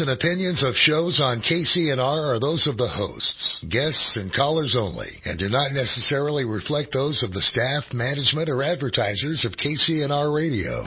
and opinions of shows on KCNR are those of the hosts, guests, and callers only, and do not necessarily reflect those of the staff, management, or advertisers of KCNR Radio.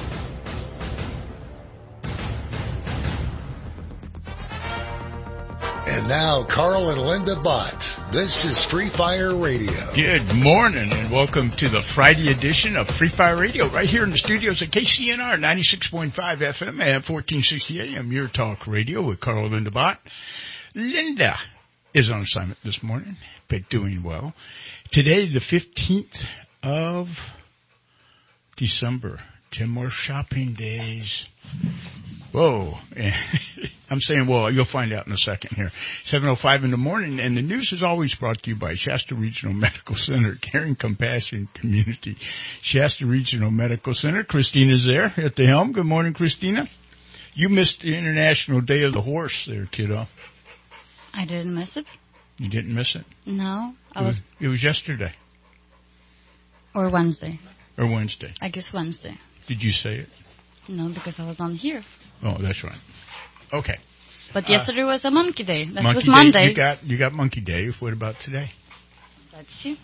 And now, Carl and Linda Bott. This is Free Fire Radio. Good morning, and welcome to the Friday edition of Free Fire Radio, right here in the studios at KCNR 96.5 FM and 1460 AM, your talk radio with Carl and Linda Bott. Linda is on assignment this morning, but doing well. Today, the 15th of December. 10 more shopping days. Whoa. I'm saying, well, you'll find out in a second here. 7:05 in the morning, and the news is always brought to you by Shasta Regional Medical Center, Caring Compassion Community. Shasta Regional Medical Center. Christina's there at the helm. Good morning, Christina. You missed the International Day of the Horse there, kiddo. I didn't miss it. You didn't miss it? No. It was yesterday. Or Wednesday. Or Wednesday. I guess Wednesday. Did you say it? No, because I was on here. Oh, that's right. Okay. But yesterday was a Monkey Day. That Monkey was Monday. Day, you got Monkey Day. What about today? That's you.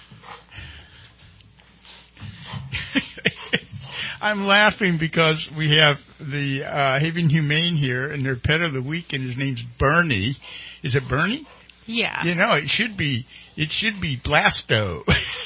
I'm laughing because we have the Haven Humane here, and their pet of the week, and his name's Bernie. Is it Bernie? Yeah. You know, it should be Blasto.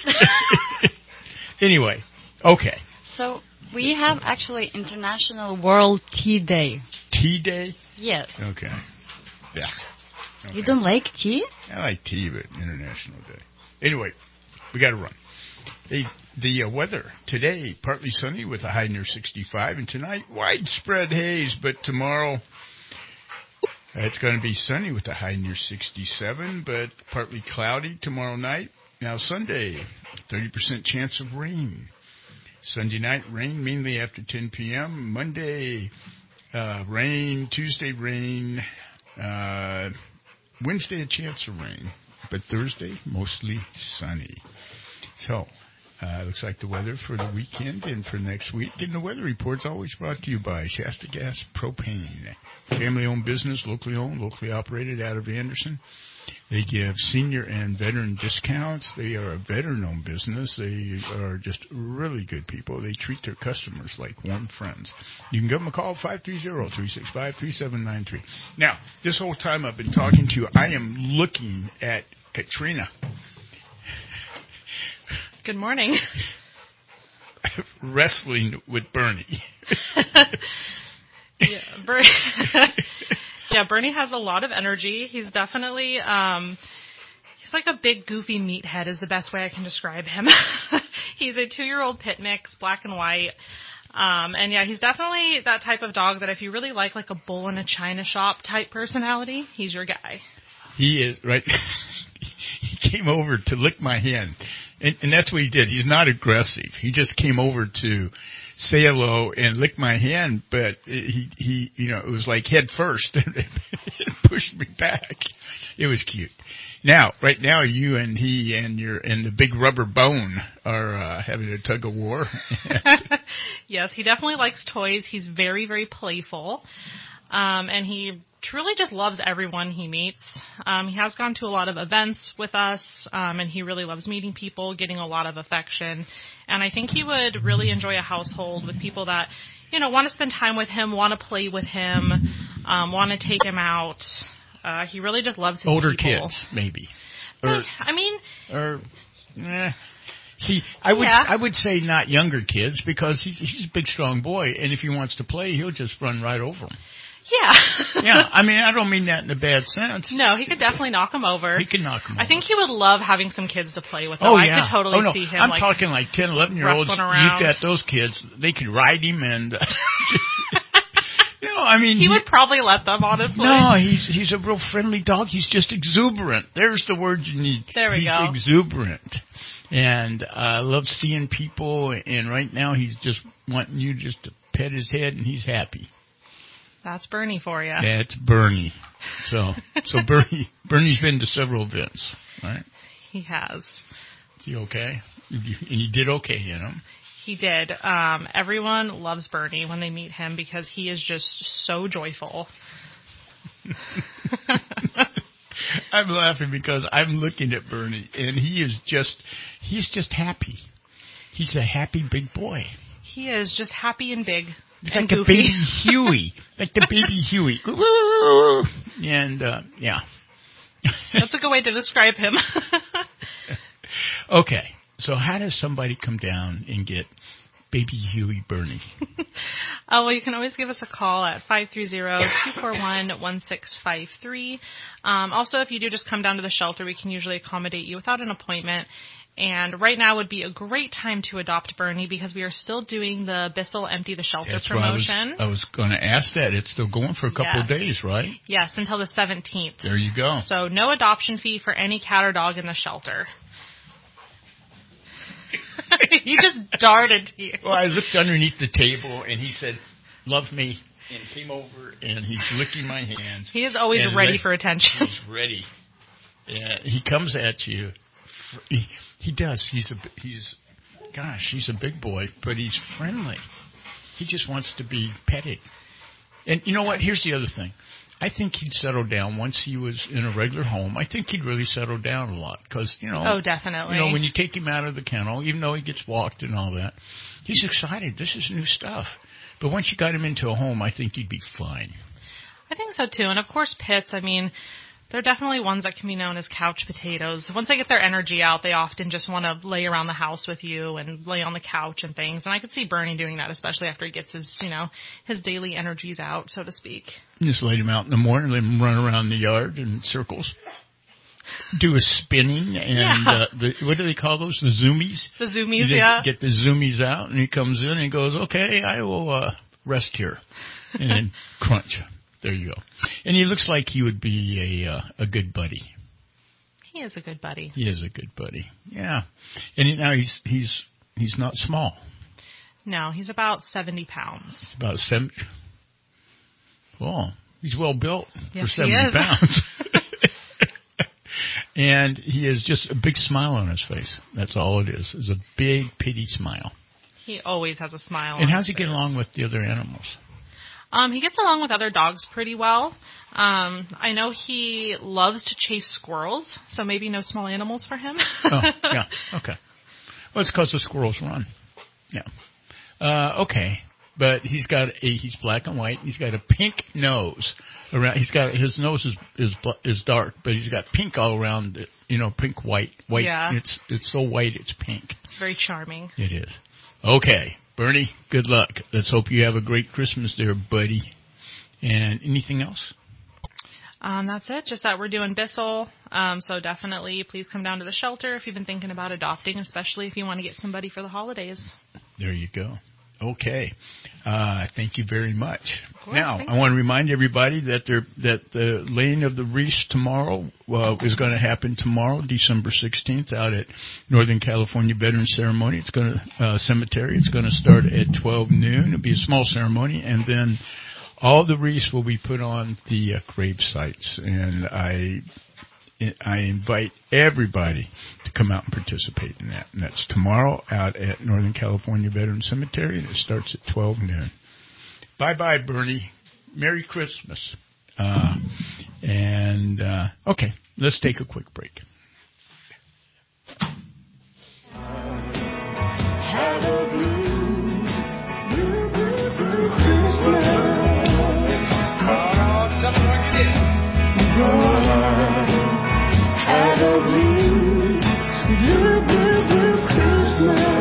Anyway, okay. So we have actually International World Tea Day. Tea Day? Yes. Okay. Yeah. Okay. You don't like tea? I like tea, but International Day. Anyway, we got to run. The weather today, partly sunny with a high near 65, and tonight widespread haze, but tomorrow it's going to be sunny with a high near 67, but partly cloudy tomorrow night. Now Sunday, 30% chance of rain. Sunday night, rain mainly after 10 p.m. Monday, rain. Tuesday, rain. Wednesday, a chance of rain. But Thursday, mostly sunny. So, looks like the weather for the weekend and for next week. And the weather report's always brought to you by Shasta Gas Propane. Family-owned business, locally owned, locally operated out of Anderson. They give senior and veteran discounts. They are a veteran-owned business. They are just really good people. They treat their customers like warm friends. You can give them a call, 530-365-3793. Now, this whole time I've been talking to you, I am looking at Katrina. Good morning. Wrestling with Bernie. Yeah, Bernie has a lot of energy. He's definitely, he's like a big, goofy meathead is the best way I can describe him. He's a 2-year-old pit mix, black and white. And yeah, he's definitely that type of dog that if you really like a bull in a china shop type personality, he's your guy. He is, right? He came over to lick my hand. And that's what he did. He's not aggressive. He just came over to say hello and lick my hand, but he it was like head first and pushed me back. It was cute. Now, right now, you and he and the big rubber bone are having a tug of war. Yes, he definitely likes toys. He's very, very playful. And he truly just loves everyone he meets. He has gone to a lot of events with us, and he really loves meeting people, getting a lot of affection. And I think he would really enjoy a household with people that, want to spend time with him, want to play with him, want to take him out. He really just loves his older people. kids, maybe. See, I would say not younger kids because he's a big, strong boy, and if he wants to play, he'll just run right over them. Yeah. Yeah, I don't mean that in a bad sense. No, he could definitely knock him over. He can knock him over. I think he would love having some kids to play with, though. Oh, yeah. I could totally see him, I'm talking like 10, 11-year-olds. You've got those kids. They could ride him and... he would probably let them, honestly. No, he's a real friendly dog. He's just exuberant. There's the word you need. There we go. He's exuberant. And loves seeing people, and right now he's just wanting you just to pet his head, and he's happy. That's Bernie for you. That's Bernie. So Bernie's been to several events, right? He has. Is he okay? And he did okay, He did. Everyone loves Bernie when they meet him because he is just so joyful. I'm laughing because I'm looking at Bernie, and he's just happy. He's a happy big boy. He is just happy and big. He's and like goofy. the baby Huey. Like the baby Huey. And, yeah. That's a good way to describe him. Okay, so how does somebody come down and get baby Huey Bernie? Well, you can always give us a call at 530-241-1653. Also, if you do just come down to the shelter, we can usually accommodate you without an appointment. And right now would be a great time to adopt Bernie because we are still doing the Bissell Empty the Shelter promotion. I was going to ask that. It's still going for a couple of days, right? Yes, until the 17th. There you go. So no adoption fee for any cat or dog in the shelter. He just darted to you. Well, I looked underneath the table, and he said, "Love me," and came over, and he's licking my hands. He is always ready for attention. He's ready. Yeah, he comes at you. He does. He's a big boy, but he's friendly. He just wants to be petted. And you know what? Here's the other thing. I think he'd settle down once he was in a regular home. I think he'd really settle down a lot because, Oh, definitely. When you take him out of the kennel, even though he gets walked and all that, he's excited. This is new stuff. But once you got him into a home, I think he'd be fine. I think so, too. And, of course, pits, they're definitely ones that can be known as couch potatoes. Once they get their energy out, they often just want to lay around the house with you and lay on the couch and things. And I could see Bernie doing that, especially after he gets his daily energies out, so to speak. Just let him out in the morning, let him run around the yard in circles, do a spinning, and what do they call those? The zoomies? The zoomies, yeah. Get the zoomies out, and he comes in and he goes, "Okay, I will rest here," and then crunch. There you go. And he looks like he would be a good buddy. He is a good buddy. He is a good buddy. Yeah. And now he's not small. No, he's about 70 pounds. About 70. Well, he's well built for 70 70 pounds. And he has just a big smile on his face. That's all it is. It's a big pity smile. He always has a smile. And how's he get along with the other animals? He gets along with other dogs pretty well. I know he loves to chase squirrels, so maybe no small animals for him. Oh, yeah. Okay. Well, it's because the squirrels run. Yeah. Okay. But he's black and white. He's got a pink nose around. His nose is dark, but he's got pink all around it. Pink, white. Yeah. It's so white, it's pink. It's very charming. It is. Okay. Bernie, good luck. Let's hope you have a great Christmas there, buddy. And anything else? That's it. Just that we're doing Bissell. So definitely please come down to the shelter if you've been thinking about adopting, especially if you want to get somebody for the holidays. There you go. Okay. Thank you very much. Course, now, I want to remind everybody that the laying of the wreaths tomorrow is going to happen tomorrow, December 16th, out at Northern California Veterans Cemetery. It's going to start at 12 noon. It'll be a small ceremony, and then all the wreaths will be put on the grave sites. And I invite everybody to come out and participate in that. And that's tomorrow out at Northern California Veterans Cemetery, and it starts at 12 noon. Bye-bye, Bernie. Merry Christmas. Okay, let's take a quick break. Have a blue Christmas. Have a blue Christmas.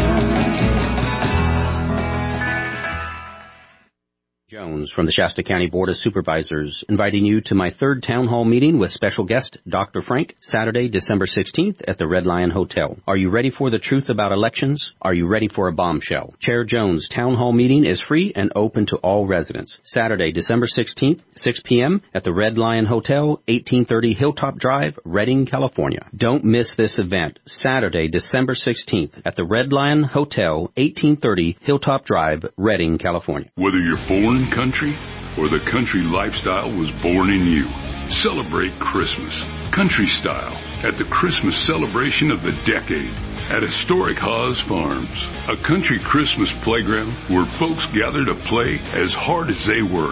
Jones from the Shasta County Board of Supervisors, inviting you to my third town hall meeting with special guest Dr. Frank, Saturday, December 16th at the Red Lion Hotel. Are you ready for the truth about elections? Are you ready for a bombshell? Chair Jones' town hall meeting is free and open to all residents. Saturday, December 16th, 6 p.m. at the Red Lion Hotel, 1830 Hilltop Drive, Redding, California. Don't miss this event. Saturday, December 16th at the Red Lion Hotel, 1830 Hilltop Drive, Redding, California. Whether you're born country or the country lifestyle was born in you, celebrate Christmas country style at the Christmas celebration of the decade at Historic Haas Farms, a country Christmas playground where folks gather to play as hard as they work.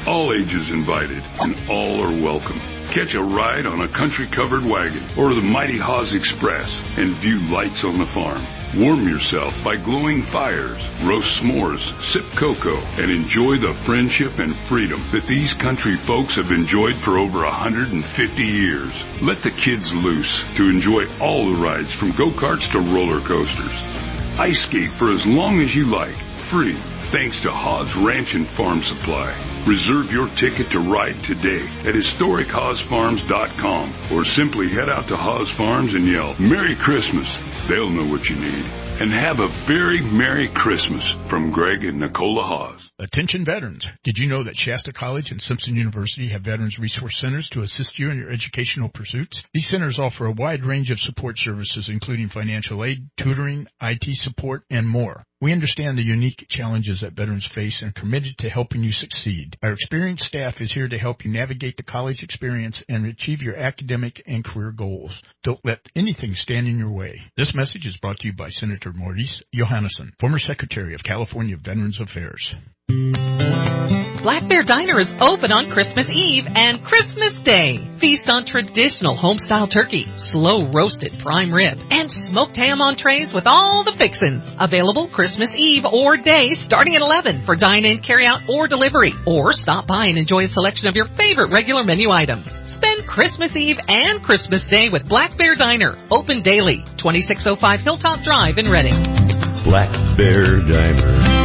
All ages invited, and all are welcome. Catch a ride on a country-covered wagon or the mighty Haas Express and view lights on the farm. Warm yourself by glowing fires, roast s'mores, sip cocoa, and enjoy the friendship and freedom that these country folks have enjoyed for over 150 years. Let the kids loose to enjoy all the rides from go-karts to roller coasters. Ice skate for as long as you like, free, thanks to Haas Ranch and Farm Supply. Reserve your ticket to ride today at HistoricHaasFarms.com or simply head out to Haas Farms and yell, "Merry Christmas." They'll know what you need. And have a very Merry Christmas from Greg and Nicola Haas. Attention veterans. Did you know that Shasta College and Simpson University have Veterans Resource Centers to assist you in your educational pursuits? These centers offer a wide range of support services, including financial aid, tutoring, IT support, and more. We understand the unique challenges that veterans face and are committed to helping you succeed. Our experienced staff is here to help you navigate the college experience and achieve your academic and career goals. Don't let anything stand in your way. This message is brought to you by Senator Maurice Johannesson, former Secretary of California Veterans Affairs. Black Bear Diner is open on Christmas Eve and Christmas Day. Feast on traditional home-style turkey, slow-roasted prime rib, and smoked ham on trays with all the fixins. Available Christmas Eve or day starting at 11 for dine-in, carry-out, or delivery. Or stop by and enjoy a selection of your favorite regular menu items. Spend Christmas Eve and Christmas Day with Black Bear Diner. Open daily. 2605 Hilltop Drive in Reading. Black Bear Diner.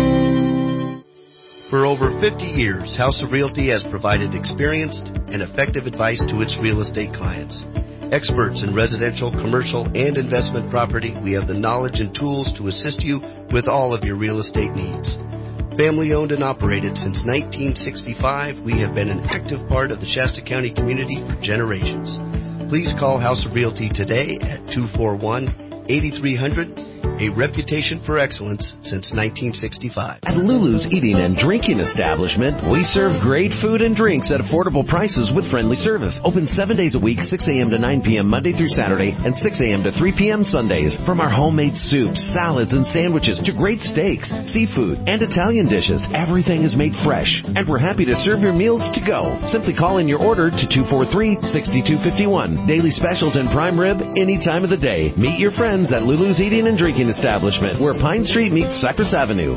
For over 50 years, House of Realty has provided experienced and effective advice to its real estate clients. Experts in residential, commercial, and investment property, we have the knowledge and tools to assist you with all of your real estate needs. Family owned and operated since 1965, we have been an active part of the Shasta County community for generations. Please call House of Realty today at 241-8300. A reputation for excellence since 1965. At Lulu's Eating and Drinking Establishment, we serve great food and drinks at affordable prices with friendly service. Open 7 days a week, 6 a.m. to 9 p.m. Monday through Saturday, and 6 a.m. to 3 p.m. Sundays. From our homemade soups, salads, and sandwiches to great steaks, seafood, and Italian dishes, everything is made fresh. And we're happy to serve your meals to go. Simply call in your order to 243-6251. Daily specials and prime rib any time of the day. Meet your friends at Lulu's Eating and Drinking Establishment, where Pine Street meets Cypress Avenue.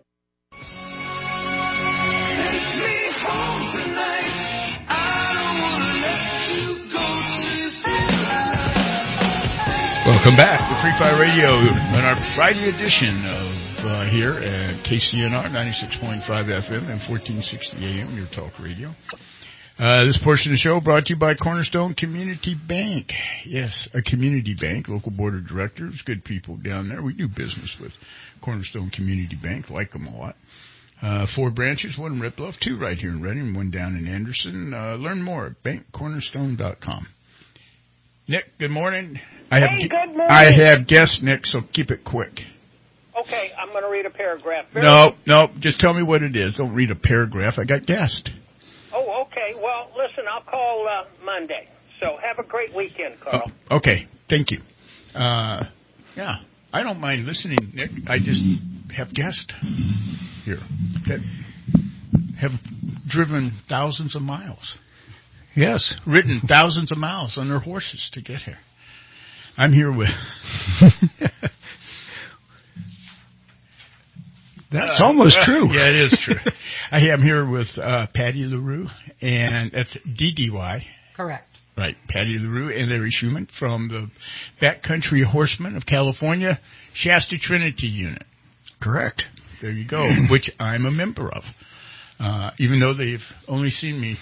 Welcome back to Free Fire Radio on our Friday edition of here at KCNR 96.5 FM and 1460 AM, your talk radio. This portion of the show brought to you by Cornerstone Community Bank. Yes, a community bank, local board of directors, good people down there. We do business with Cornerstone Community Bank, like them a lot. 4 branches, 1 in Red Bluff, 2 right here in Reading, 1 down in Anderson. Learn more at bankcornerstone.com. Nick, good morning. Good morning. I have guests, Nick, so keep it quick. Okay, I'm going to read a paragraph. No, just tell me what it is. Don't read a paragraph. I got guests. Oh, okay. Well, listen, I'll call Monday. So have a great weekend, Carl. Oh, okay, thank you. Yeah, I don't mind listening, Nick. I just have guests here that have driven thousands of miles. Yes, ridden thousands of miles on their horses to get here. I'm here with... That's almost true. Yeah, it is true. I am here with Patty LaRue, and that's DDY. Correct. Right, Patty LaRue and Larry Schumann from the Backcountry Horsemen of California, Shasta Trinity Unit. Correct. There you go, which I'm a member of, even though they've only seen me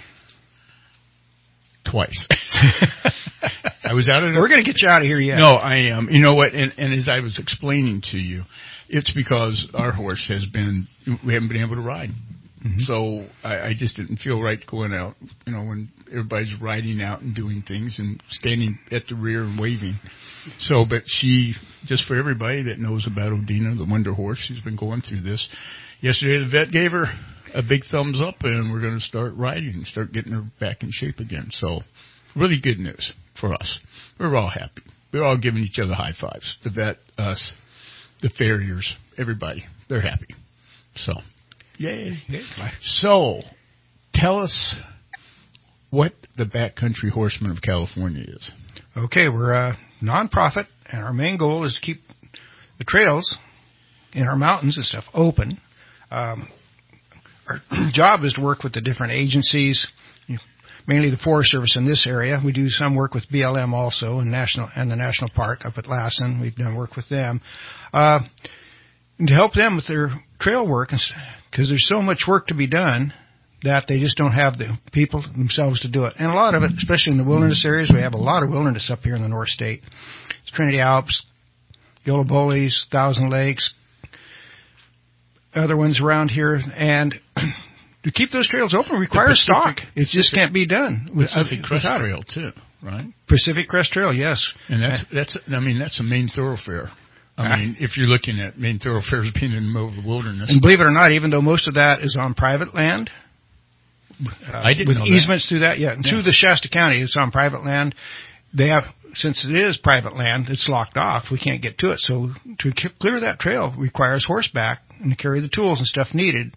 twice. I was out of We're going to get you out of here yet. No, I am. You know what? And as I was explaining to you, it's because our horse we haven't been able to ride. Mm-hmm. So I just didn't feel right going out, when everybody's riding out and doing things and standing at the rear and waving. So, but just for everybody that knows about Odina, the Wonder Horse, she's been going through this. Yesterday the vet gave her a big thumbs up, and we're going to start riding and start getting her back in shape again. So really good news for us. We're all happy. We're all giving each other high fives. The vet, us, the farriers, everybody. They're happy. So, yay. So, tell us what the Backcountry Horsemen of California is. Okay, we're a nonprofit, and our main goal is to keep the trails in our mountains and stuff open. Our job is to work with the different agencies, mainly the Forest Service in this area. We do some work with BLM also and the National Park up at Lassen. We've done work with them. And to help them with their trail work, because there's so much work to be done that they just don't have the people themselves to do it. And a lot of it, especially in the wilderness areas, we have a lot of wilderness up here in the North State. It's Trinity Alps, Gillibolis, Thousand Lakes, other ones around here. And to keep those trails open requires stock. It just can't be done. Pacific Crest Trail, too, right? Pacific Crest Trail, yes. And that's a main thoroughfare. I mean, if you're looking at main thoroughfares being in the middle of the wilderness. And believe it or not, even though most of that is on private land, I didn't with know easements through that, and through the Shasta County, it's on private land. They have, since it is private land, it's locked off. We can't get to it. So to clear that trail requires horseback and to carry the tools and stuff needed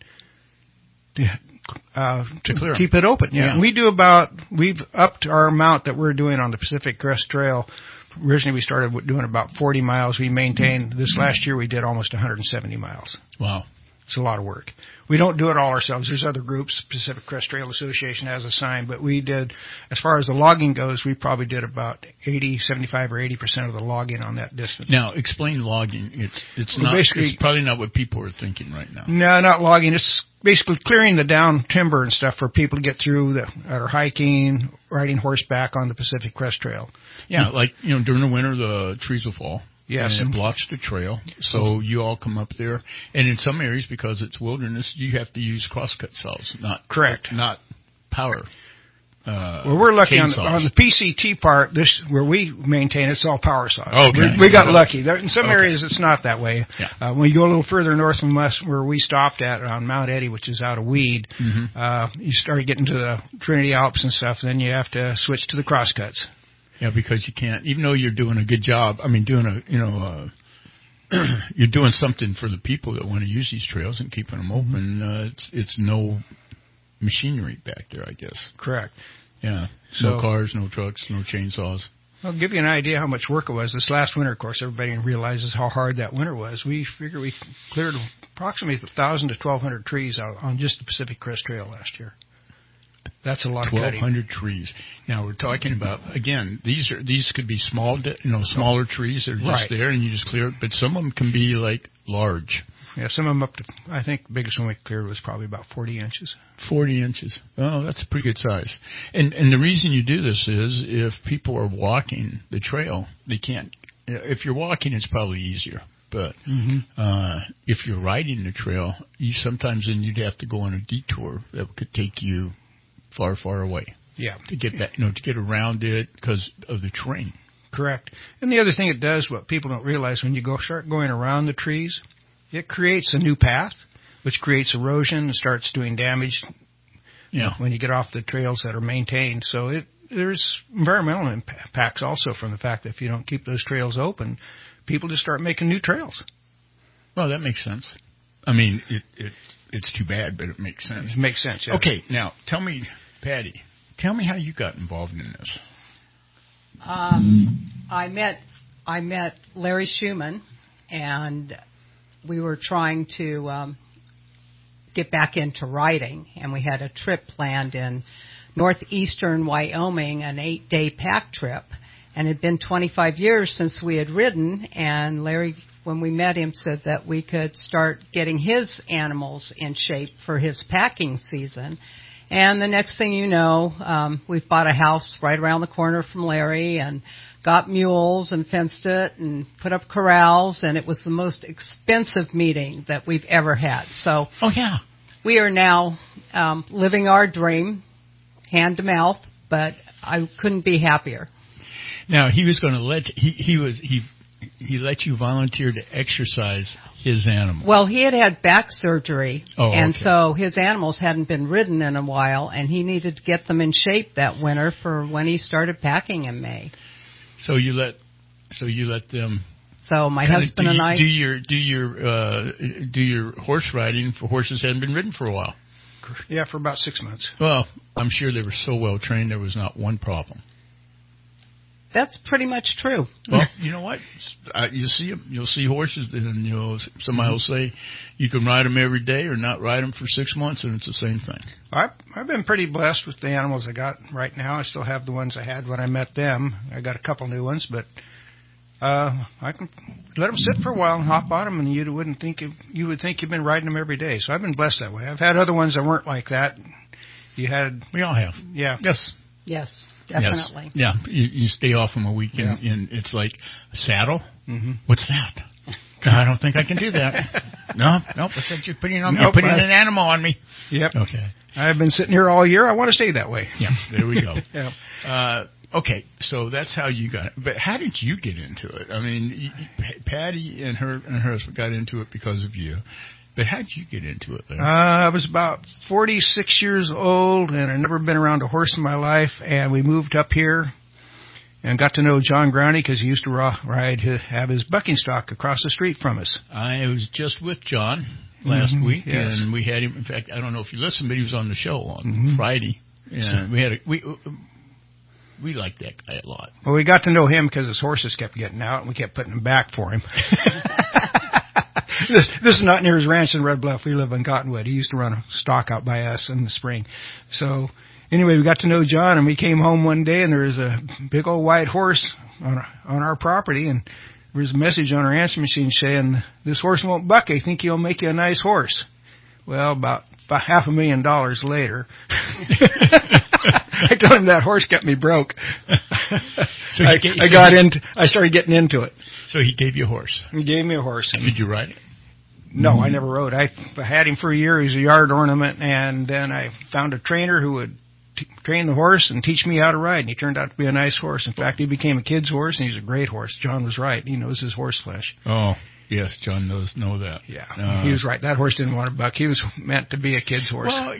to clear keep it open. Yeah. We've upped our amount that we're doing on the Pacific Crest Trail. Originally, we started doing about 40 miles. We maintained, this last year, we did almost 170 miles. Wow. It's a lot of work. We don't do it all ourselves. There's other groups. Pacific Crest Trail Association has a sign, but we did, as far as the logging goes, we probably did about 75 or 80% of the logging on that distance. Now, explain logging. It's probably not what people are thinking right now. No, not logging. It's basically clearing the down timber and stuff for people to get through that are hiking, riding horseback on the Pacific Crest Trail. Yeah, like, during the winter, the trees will fall. Yes. And it blocks the trail. So you all come up there. And in some areas, because it's wilderness, you have to use crosscut saws, not power. Well, we're lucky on the PCT part, where we maintain, it's all power saws. Okay. We got lucky. In some areas, it's not that way. Yeah. When you go a little further north from us, where we stopped at on Mount Eddy, which is out of Weed, you start getting to the Trinity Alps and stuff, then you have to switch to the crosscuts. Yeah, because you can't, even though you're doing a good job, you're doing something for the people that want to use these trails and keeping them open. It's no machinery back there, I guess. Correct. Yeah. No cars, no trucks, no chainsaws. I'll give you an idea how much work it was. This last winter, of course, everybody realizes how hard that winter was. We figure we cleared approximately 1,000 to 1,200 trees out on just the Pacific Crest Trail last year. That's a lot of cutting. 1,200 trees. Now we're talking about, again, these could be smaller trees that are just there and you just clear it, but some of them can be like large. Yeah, some of them up to, I think the biggest one we cleared was probably about 40 inches. 40 inches. Oh, that's a pretty good size. And the reason you do this is if people are walking the trail, they can't. If you're walking, it's probably easier. But if you're riding the trail, you'd have to go on a detour that could take you far, far away. Yeah. To get that, to get around it because of the terrain. Correct. And the other thing it does, what people don't realize, when you start going around the trees, it creates a new path, which creates erosion and starts doing damage. Yeah. When you get off the trails that are maintained. So there's environmental impacts also from the fact that if you don't keep those trails open, people just start making new trails. Well, that makes sense. I mean, it's too bad, but it makes sense. It makes sense, yeah. Okay, now, tell me, Patty, how you got involved in this. I met Larry Schumann, and we were trying to get back into riding, and we had a trip planned in northeastern Wyoming, an 8-day pack trip, and it had been 25 years since we had ridden, and Larry, when we met him, said that we could start getting his animals in shape for his packing season. And the next thing you know, we've bought a house right around the corner from Larry and got mules and fenced it and put up corrals, and it was the most expensive meeting that we've ever had. So we are now living our dream, hand to mouth, but I couldn't be happier. Now, he was going to he let you volunteer to exercise his animal. Well, he had back surgery, and so his animals hadn't been ridden in a while, and he needed to get them in shape that winter for when he started packing in May. So you let them. So my husband and I do your horse riding for horses that hadn't been ridden for a while. for about 6 months. Well, I'm sure they were so well trained there was not one problem. That's pretty much true. Well, you know what? You'll see horses, and somebody will say you can ride them every day or not ride them for 6 months, and it's the same thing. I've been pretty blessed with the animals I got right now. I still have the ones I had when I met them. I got a couple new ones, but I can let them sit for a while and hop on them, and you would think you've been riding them every day. So I've been blessed that way. I've had other ones that weren't like that. We all have. Yeah. Yes. Yes. Definitely. Yes. Yeah, you stay off them a week, and it's like a saddle. Mm-hmm. What's that? I don't think I can do that. No, what's that you're putting on me? You're putting an animal on me. Yep. Okay. I've been sitting here all year. I want to stay that way. Yeah, there we go. Yeah. Okay, so that's how you got it. But how did you get into it? I mean, Patty and her husband got into it because of you. But how did you get into it, Larry? I was about 46 years old, and I'd never been around a horse in my life, and we moved up here and got to know John Growney because he used to have his bucking stock across the street from us. I was just with John last week, yes. And we had him. In fact, I don't know if you listened, but he was on the show on Friday. And we liked that guy a lot. Well, we got to know him because his horses kept getting out, and we kept putting them back for him. This is not near his ranch in Red Bluff. We live in Cottonwood. He used to run a stock out by us in the spring. So anyway, we got to know John, and we came home one day, and there was a big old white horse on our property, and there was a message on our answering machine saying, "This horse won't buck. I think he'll make you a nice horse." Well, about $500,000 later, I told him that horse kept me broke. So I started getting into it. So he gave you a horse. He gave me a horse. Did you ride it? No, I never rode. I had him for a year. He was a yard ornament, and then I found a trainer who would train the horse and teach me how to ride, and he turned out to be a nice horse. In fact, he became a kid's horse, and he's a great horse. John was right. He knows his horse flesh. Oh, yes, John does know that. Yeah, he was right. That horse didn't want to buck. He was meant to be a kid's horse. Well,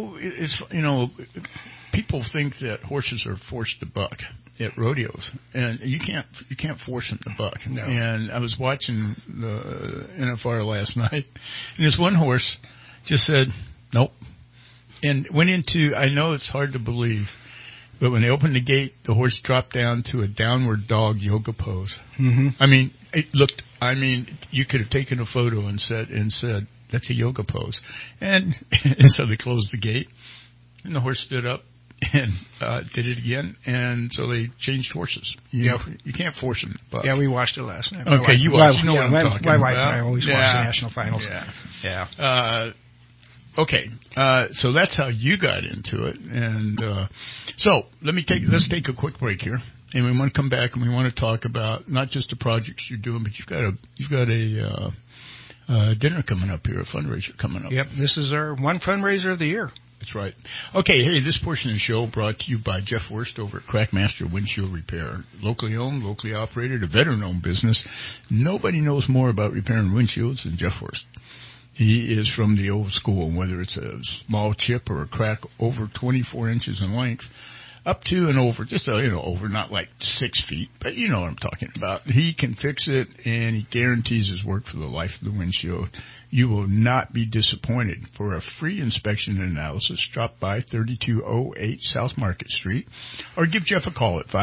people think that horses are forced to buck at rodeos, and you can't force them to buck. No. And I was watching the NFR last night, and this one horse just said nope, and went into. I know it's hard to believe, but when they opened the gate, the horse dropped down to a downward dog yoga pose. Mm-hmm. I mean, it looked. I mean, you could have taken a photo and said that's a yoga pose, and so they closed the gate, and the horse stood up and did it again, and so they changed horses. You can't force them. But. Yeah, we watched it last night. Okay, you watched. You know what I'm talking my about. wife and I always watch the national finals. Yeah. Okay, so that's how you got into it, and so let's take a quick break here, and we want to come back and we want to talk about not just the projects you're doing, but you've got a dinner coming up here, a fundraiser coming up. Yep, this is our one fundraiser of the year. That's right. Okay, hey, this portion of the show brought to you by Jeff Wurst over at Crackmaster Windshield Repair. Locally owned, locally operated, a veteran-owned business. Nobody knows more about repairing windshields than Jeff Wurst. He is from the old school, whether it's a small chip or a crack over 24 inches in length, up to and over, just over, not like 6 feet, but you know what I'm talking about. He can fix it, and he guarantees his work for the life of the windshield. You will not be disappointed. For a free inspection and analysis, drop by 3208 South Market Street, or give Jeff a call at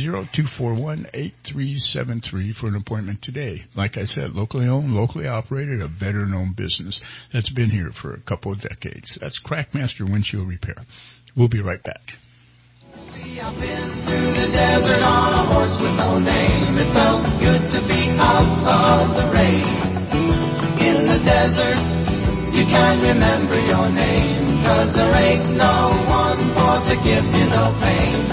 530-241-8373 for an appointment today. Like I said, locally owned, locally operated, a veteran-owned business that's been here for a couple of decades. That's Crackmaster Windshield Repair. We'll be right back. See, I've been through the desert on a horse with no name. It felt good to be out of the rain. In the desert, you can't remember your name, 'cause there ain't no one for to give you no pain.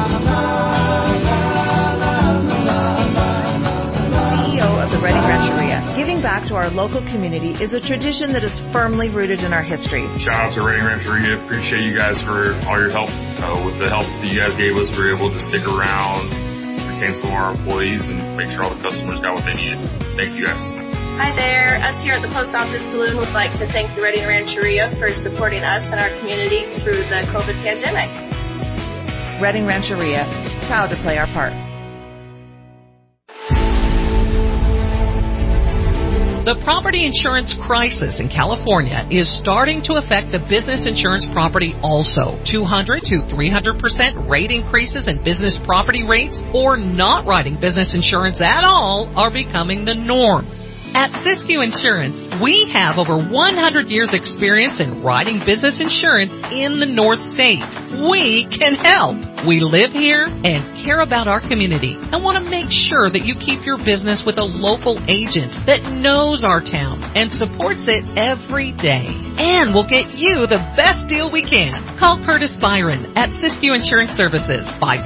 CEO of the Reading Rancheria. Giving back to our local community is a tradition that is firmly rooted in our history. Shout out to Reading Rancheria. Appreciate you guys for all your help. With the help that you guys gave us, we were able to stick around, retain some of our employees, and make sure all the customers got what they needed. Thank you guys. Hi there. Us here at the Post Office Saloon would like to thank the Reading Rancheria for supporting us and our community through the COVID pandemic. Reading Rancheria, proud to play our part. The property insurance crisis in California is starting to affect the business insurance property also. 200 to 300% rate increases in business property rates or not writing business insurance at all are becoming the norm. At Siskiyou Insurance, we have over 100 years experience in writing business insurance in the North State. We can help. We live here and care about our community and want to make sure that you keep your business with a local agent that knows our town and supports it every day. And we'll get you the best deal we can. Call Curtis Byron at Siskiyou Insurance Services,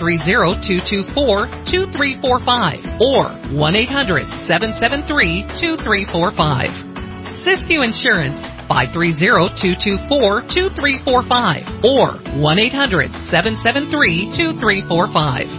530-224-2345 or 1-800-773-2345. Siskiyou Insurance, 530-224-2345 or 1-800-773-2345.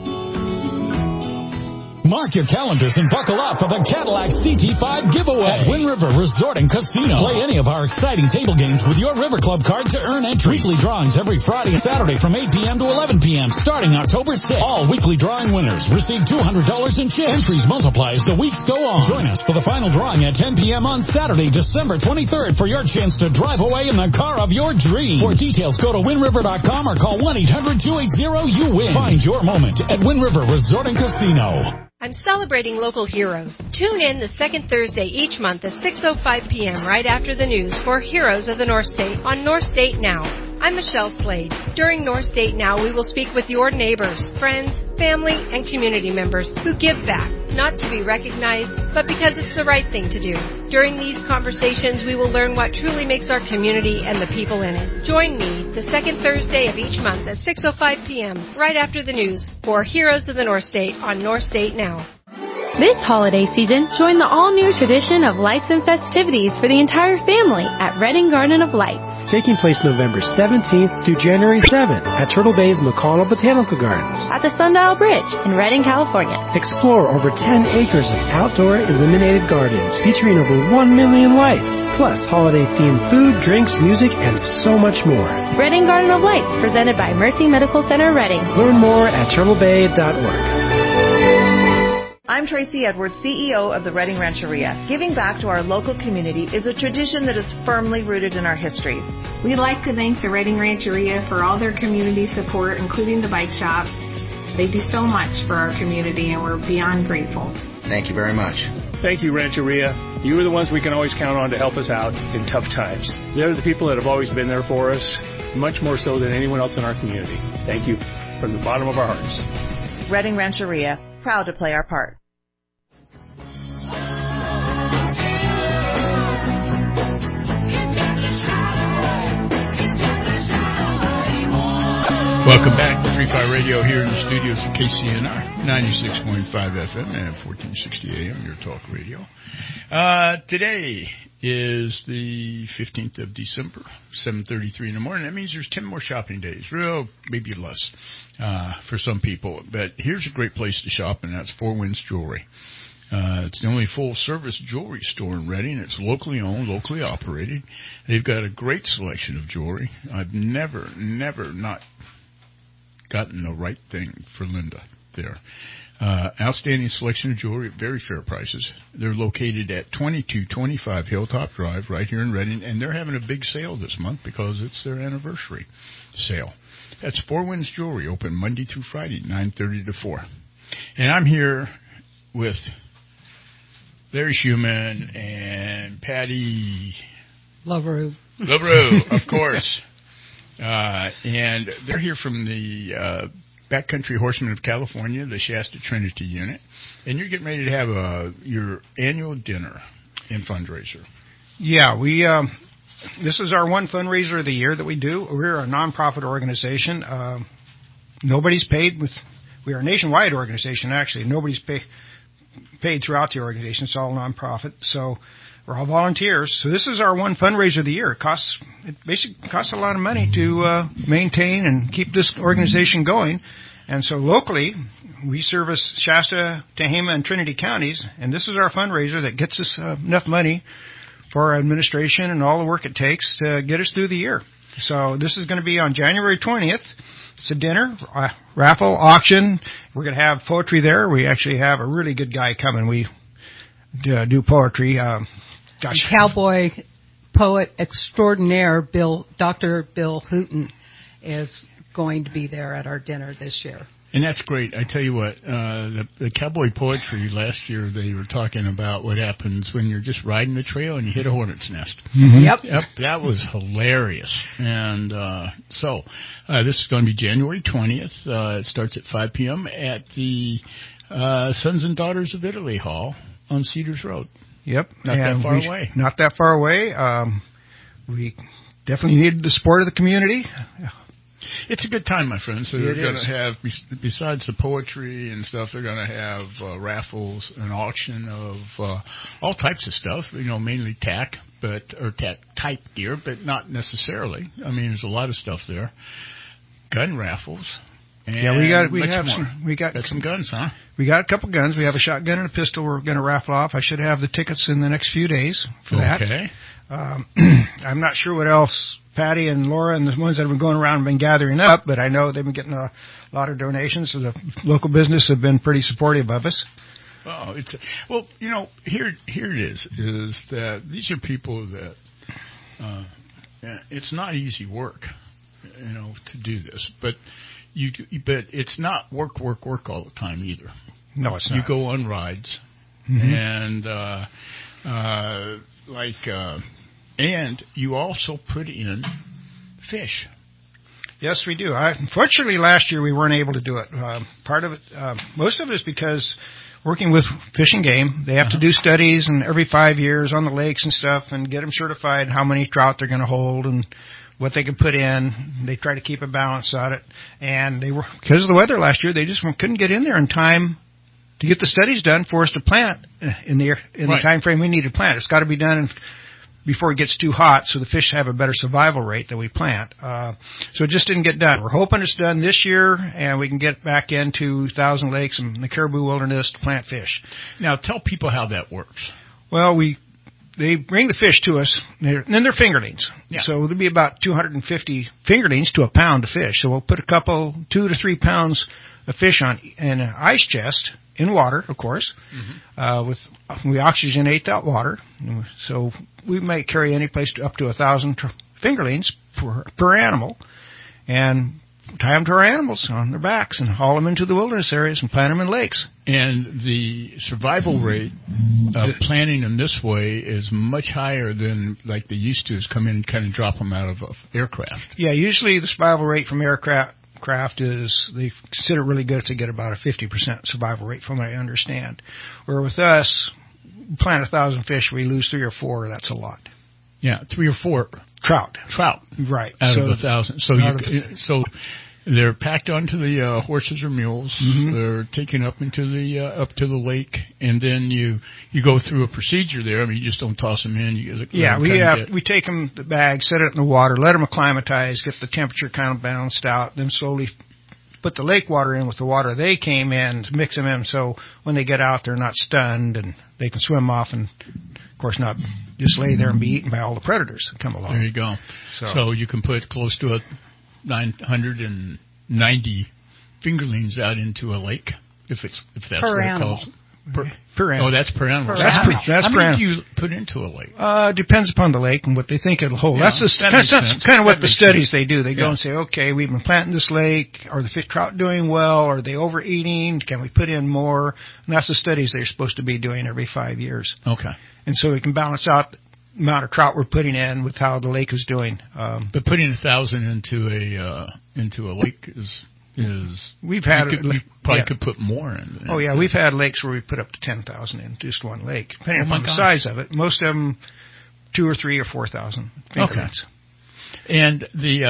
Mark your calendars and buckle up for the Cadillac CT5 giveaway at Wind River Resort and Casino. Play any of our exciting table games with your River Club card to earn entry. Weekly drawings every Friday and Saturday from 8 p.m. to 11 p.m. starting October 6th. All weekly drawing winners receive $200 in chips. Entries multiply as the weeks go on. Join us for the final drawing at 10 p.m. on Saturday, December 23rd for your chance to drive away in the car of your dreams. For details, go to windriver.com or call 1-800-280-YOU-WIN. Find your moment at Wind River Resort and Casino. I'm celebrating local heroes. Tune in the second Thursday each month at 6:05 p.m. right after the news for Heroes of the North State on North State Now. I'm Michelle Slade. During North State Now, we will speak with your neighbors, friends, family, and community members who give back, not to be recognized, but because it's the right thing to do. During these conversations, we will learn what truly makes our community and the people in it. Join me the second Thursday of each month at 6:05 p.m. right after the news for Heroes of the North State on North State Now. This holiday season, join the all-new tradition of lights and festivities for the entire family at Redding Garden of Lights. Taking place November 17th through January 7th at Turtle Bay's McConnell Botanical Gardens. At the Sundial Bridge in Redding, California. Explore over 10 acres of outdoor illuminated gardens featuring over 1 million lights, plus holiday-themed food, drinks, music, and so much more. Redding Garden of Lights, presented by Mercy Medical Center, Redding. Learn more at turtlebay.org. I'm Tracy Edwards, CEO of the Redding Rancheria. Giving back to our local community is a tradition that is firmly rooted in our history. We'd like to thank the Redding Rancheria for all their community support, including the bike shop. They do so much for our community, and we're beyond grateful. Thank you very much. Thank you, Rancheria. You are the ones we can always count on to help us out in tough times. They're the people that have always been there for us, much more so than anyone else in our community. Thank you from the bottom of our hearts. Redding Rancheria, proud to play our part. Welcome back to 3-5 Radio here in the studios of KCNR, 96.5 FM and 1460 AM, your talk radio. Today is the 15th of December, 7:33 in the morning. That means there's 10 more shopping days, real maybe less for some people. But here's a great place to shop, and that's Four Winds Jewelry. It's the only full-service jewelry store in Redding. It's locally owned, locally operated. They've got a great selection of jewelry. I've never not gotten the right thing for Linda there. Outstanding selection of jewelry at very fair prices. They're located at 2225 Hilltop Drive right here in Redding, and they're having a big sale this month because it's their anniversary sale. That's Four Winds Jewelry, open Monday through Friday, 9:30 to 4. And I'm here with Larry Schumann and Patty LaRue, of course. And they're here from the Backcountry Horsemen of California, the Shasta Trinity Unit. And you're getting ready to have your annual dinner and fundraiser. Yeah, this is our one fundraiser of the year that we do. We're a nonprofit organization. Nobody's paid we are a nationwide organization, actually. Nobody's paid throughout the organization. It's all nonprofit. So we're all volunteers. So this is our one fundraiser of the year. It basically costs a lot of money to maintain and keep this organization going. And so locally, we service Shasta, Tehama, and Trinity counties. And this is our fundraiser that gets us enough money for our administration and all the work it takes to get us through the year. So this is going to be on January 20th. It's a dinner, raffle, auction. We're going to have poetry there. We actually have a really good guy coming. do poetry. Cowboy poet extraordinaire Dr. Bill Hooten is going to be there at our dinner this year. And that's great. I tell you what, the cowboy poetry last year, they were talking about what happens when you're just riding the trail and you hit a hornet's nest. Mm-hmm. Yep. That was hilarious. And so this is going to be January 20th. It starts at 5 p.m. at the Sons and Daughters of Italy Hall on Cedars Road. Yep. Not that far away. Not that far away. We definitely need the support of the community. It's a good time, my friends. So they're going is. to have, besides the poetry and stuff, they're going to have raffles, an auction of all types of stuff, mainly tack, or tack type gear, but not necessarily. I mean, there's a lot of stuff there. Gun raffles. And we got some guns, huh? We got a couple guns. We have a shotgun and a pistol we're going to raffle off. I should have the tickets in the next few days for that. Okay. I'm not sure what else Patty and Laura and the ones that have been going around have been gathering up, but I know they've been getting a lot of donations, so the local business have been pretty supportive of us. Oh, here it is that these are people that it's not easy work, to do this, but it's not work all the time either. No, it's not. You go on rides, mm-hmm. And you also put in fish. Yes, we do. Unfortunately, last year we weren't able to do it. Part of it, most of it is because working with Fish and Game, they have to do studies and every 5 years on the lakes and stuff and get them certified how many trout they're going to hold and what they can put in. They try to keep a balance on it. And because of the weather last year, they just couldn't get in there in time to get the studies done for us to plant in the time frame we need to plant. It's got to be done before it gets too hot, so the fish have a better survival rate that we plant. So it just didn't get done. We're hoping it's done this year, and we can get back into Thousand Lakes and the Caribou Wilderness to plant fish. Now, tell people how that works. Well, they bring the fish to us, and they're fingerlings. Yeah. So there'll be about 250 fingerlings to a pound of fish. So we'll put 2 to 3 pounds of fish in an ice chest, in water, of course. Mm-hmm. We oxygenate that water, so we might carry any place up to 1,000 fingerlings per animal, and tie them to our animals on their backs and haul them into the wilderness areas and plant them in lakes. And the survival rate of planting them this way is much higher than like they used to, is come in and kind of drop them out of aircraft. Yeah, usually the survival rate from aircraft is, they consider it really good if they get about a 50% survival rate, from what I understand. Where with us, plant 1,000 fish, we lose 3 or 4, that's a lot. Yeah, 3 or 4 trout. Right. Out of 1,000. So they're packed onto the horses or mules. Mm-hmm. They're taken up into up to the lake, and then you go through a procedure there. I mean, you just don't toss them in. We take them the bag, set it in the water, let them acclimatize, get the temperature kind of balanced out, then slowly put the lake water in with the water they came in, mix them in, so when they get out, they're not stunned and they can swim off and, of course, not just lay there and be eaten by all the predators that come along. There you go. So you can put close to 990 fingerlings out into a lake, if that's per what animal. It calls. Per animal. Oh, that's per animal. That's How per many animal. do you put into a lake? Depends upon the lake and what they think it'll hold. Yeah, that's kind of what the studies they do. They go and say, okay, we've been planting this lake. Are the fish trout doing well? Are they overeating? Can we put in more? And that's the studies they're supposed to be doing every 5 years. Okay. And so we can balance out the amount of trout we're putting in with how the lake is doing. But putting 1,000 into a lake is we probably could put more in. Oh yeah, we've had lakes where we put up to 10,000 in just one lake, depending upon the size of it. Most of them 2 or 3 or 4,000 fingerlings. Okay. And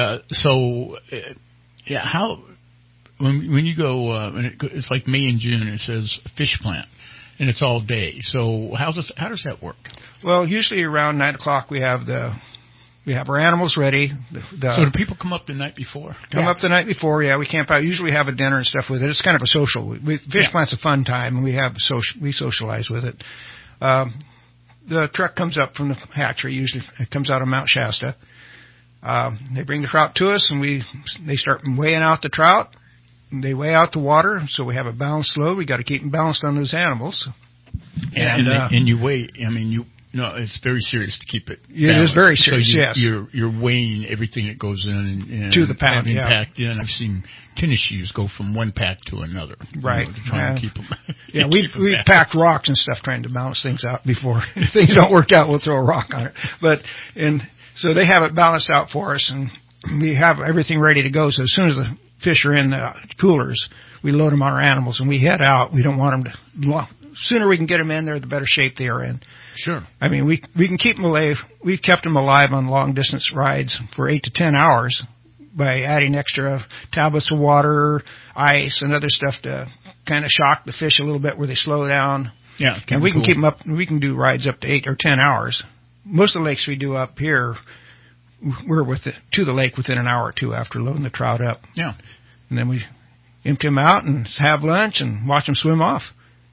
how when you go it's like May and June, it says fish plant, and it's all day. So how does that work? Well, usually around 9 o'clock we have our animals ready. So do people come up the night before? Come up the night before, yeah. We camp out. Usually we have a dinner and stuff with it. It's kind of a social. Fish plant's a fun time, and we socialize with it. The truck comes up from the hatchery. Usually it comes out of Mount Shasta. They bring the trout to us, and they start weighing out the trout. They weigh out the water, so we have a balanced load. We got to keep them balanced on those animals. And you weigh. I mean, No, it's very serious to keep it balanced. It is very serious, so yes. You're weighing everything that goes in and to the pound, and packed in. I've seen tennis shoes go from one pack to another. Right. To try and keep them. Yeah, we packed rocks and stuff trying to balance things out before. If things don't work out, we'll throw a rock on it. So they have it balanced out for us, and we have everything ready to go. So as soon as the fish are in the coolers, we load them on our animals, and we head out. We don't want them to... Sooner we can get them in there, the better shape they are in. Sure. I mean, we can keep them alive. We've kept them alive on long-distance rides for 8 to 10 hours by adding extra tablets of water, ice, and other stuff to kind of shock the fish a little bit where they slow down. Yeah. And we can keep them up. We can do rides up to 8 or 10 hours. Most of the lakes we do up here, we're to the lake within an hour or two after loading the trout up. Yeah. And then we empty them out and have lunch and watch them swim off.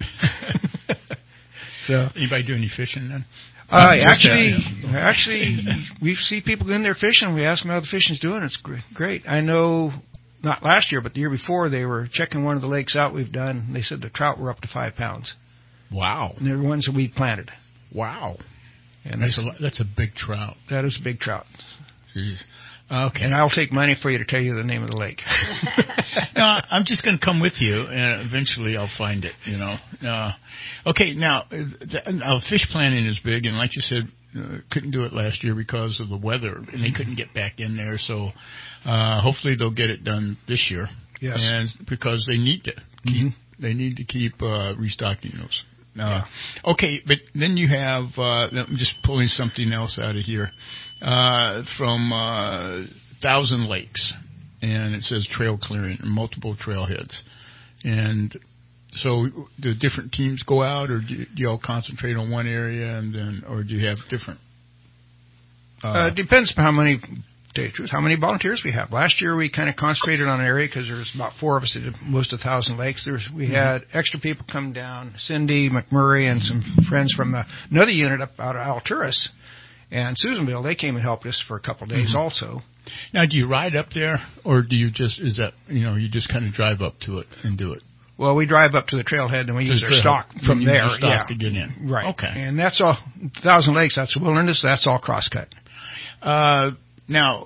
So, anybody do any fishing then? Actually, we see people in there fishing. We ask them how the fishing's doing. It's great. I know, not last year, but the year before, they were checking one of the lakes out we've done. They said the trout were up to 5 pounds. Wow. And they're ones that we planted. Wow. And that's a big trout. That is a big trout. Jeez. Okay. And I'll take money for you to tell you the name of the lake. No, I'm just going to come with you, and eventually I'll find it, Okay, now fish planting is big, and like you said, couldn't do it last year because of the weather, and they couldn't get back in there, so hopefully they'll get it done this year. Yes. And because they need to keep restocking those. Okay, but then you have, I'm just pulling something else out of here, from 1,000 Lakes, and it says trail clearing and multiple trailheads. And so do different teams go out, or do you all concentrate on one area, or do you have different? It depends on how many volunteers we have. Last year we kind of concentrated on an area because there was about 4 of us that did most of 1,000 Lakes. We had extra people come down, Cindy McMurray and some friends from another unit up out of Alturas and Susanville. They came and helped us for a couple of days also. Now, do you ride up there, or do you just you just kind of drive up to it and do it? Well, we drive up to the trailhead and we use our stock from there. To get in. Right. Okay. And that's all 1,000 Lakes. That's wilderness. That's all crosscut. Now,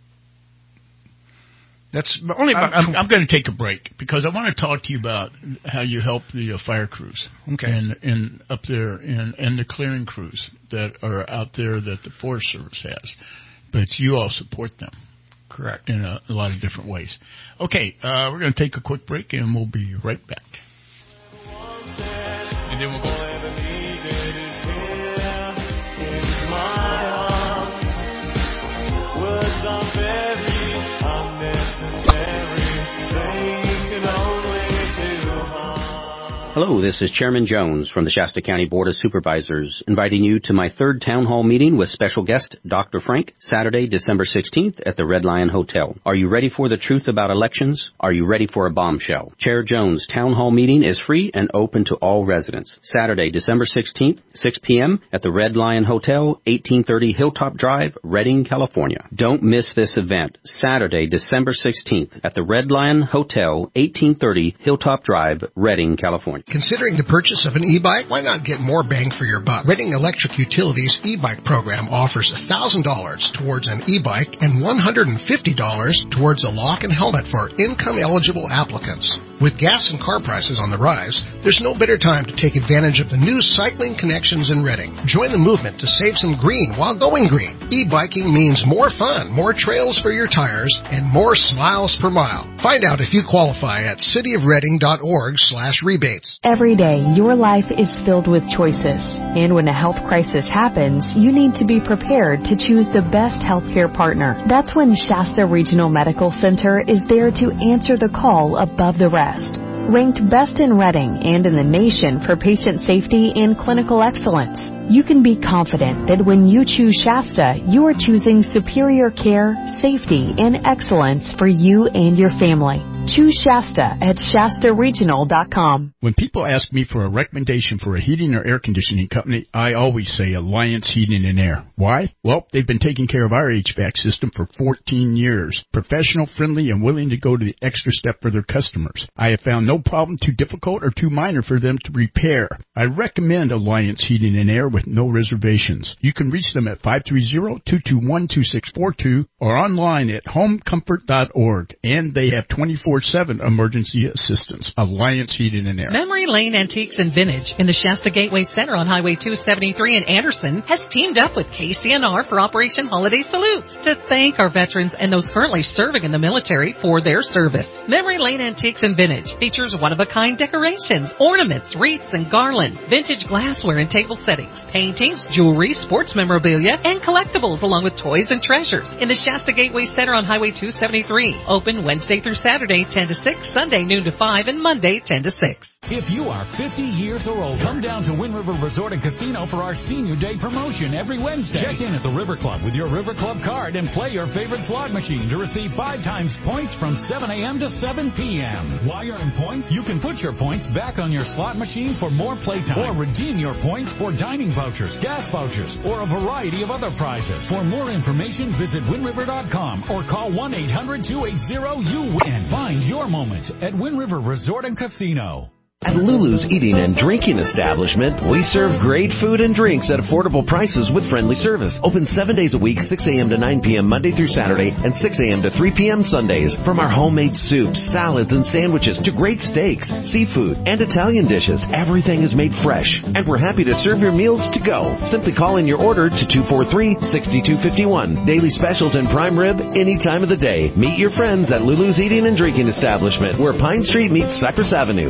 that's only about. I'm going to take a break because I want to talk to you about how you help the fire crews, okay, and up there, and the clearing crews that are out there that the Forest Service has, but you all support them, correct, in a lot of different ways. Okay, we're going to take a quick break and we'll be right back, and then we'll go. Hello, this is Chairman Jones from the Shasta County Board of Supervisors, inviting you to my 3rd Town Hall meeting with special guest Dr. Frank, Saturday, December 16th at the Red Lion Hotel. Are you ready for the truth about elections? Are you ready for a bombshell? Chair Jones' Town Hall meeting is free and open to all residents. Saturday, December 16th, 6 p.m. at the Red Lion Hotel, 1830 Hilltop Drive, Redding, California. Don't miss this event. Saturday, December 16th at the Red Lion Hotel, 1830 Hilltop Drive, Redding, California. Considering the purchase of an e-bike? Why not get more bang for your buck? Redding Electric Utilities e-bike program offers $1,000 towards an e-bike and $150 towards a lock and helmet for income-eligible applicants. With gas and car prices on the rise, there's no better time to take advantage of the new cycling connections in Redding. Join the movement to save some green while going green. E-biking means more fun, more trails for your tires, and more smiles per mile. Find out if you qualify at cityofredding.org/rebates. Every day, your life is filled with choices. And when a health crisis happens, you need to be prepared to choose the best healthcare partner. That's when Shasta Regional Medical Center is there to answer the call above the rest. Ranked best in Redding and in the nation for patient safety and clinical excellence, you can be confident that when you choose Shasta, you are choosing superior care, safety, and excellence for you and your family. Choose Shasta at ShastaRegional.com. When people ask me for a recommendation for a heating or air conditioning company, I always say Alliance Heating and Air. Why? Well, they've been taking care of our HVAC system for 14 years. Professional, friendly, and willing to go to the extra step for their customers. I have found no problem too difficult or too minor for them to repair. I recommend Alliance Heating and Air with no reservations. You can reach them at 530-221-2642 or online at homecomfort.org. And they have 24/7 emergency assistance. Alliance Heating and Air. Memory Lane Antiques and Vintage in the Shasta Gateway Center on Highway 273 in Anderson has teamed up with KCNR for Operation Holiday Salutes to thank our veterans and those currently serving in the military for their service. Memory Lane Antiques and Vintage features one-of-a-kind decorations, ornaments, wreaths, and garlands, vintage glassware and table settings, paintings, jewelry, sports memorabilia, and collectibles, along with toys and treasures in the Shasta Gateway Center on Highway 273. Open Wednesday through Saturday, 10 to 6, Sunday, noon to 5, and Monday, 10 to 6. If you are 50 years or older, come down to Wind River Resort and Casino for our Senior Day promotion every Wednesday. Check in at the River Club with your River Club card and play your favorite slot machine to receive 5 times points from 7 a.m. to 7 p.m. While you're in points, you can put your points back on your slot machine for more playtime or redeem your points for dining vouchers, gas vouchers, or a variety of other prizes. For more information, visit windriver.com or call 1-800-280-YOU-WIN. Find your moment at Wind River Resort and Casino. At Lulu's Eating and Drinking Establishment, we serve great food and drinks at affordable prices with friendly service. Open 7 days a week, 6 a.m. to 9 p.m. Monday through Saturday, and 6 a.m. to 3 p.m. Sundays. From our homemade soups, salads, and sandwiches to great steaks, seafood, and Italian dishes, everything is made fresh. And we're happy to serve your meals to go. Simply call in your order to 243-6251. Daily specials and prime rib any time of the day. Meet your friends at Lulu's Eating and Drinking Establishment, where Pine Street meets Cypress Avenue.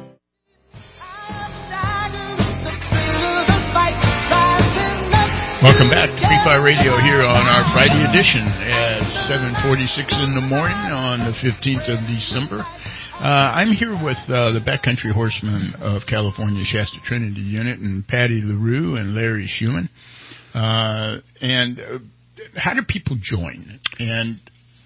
Welcome back to Free Radio here on our Friday edition at 7:46 in the morning on the 15th of December. I'm here with the Backcountry Horsemen of California Shasta Trinity Unit and Patty LaRue and Larry Schumann. And how do people join? And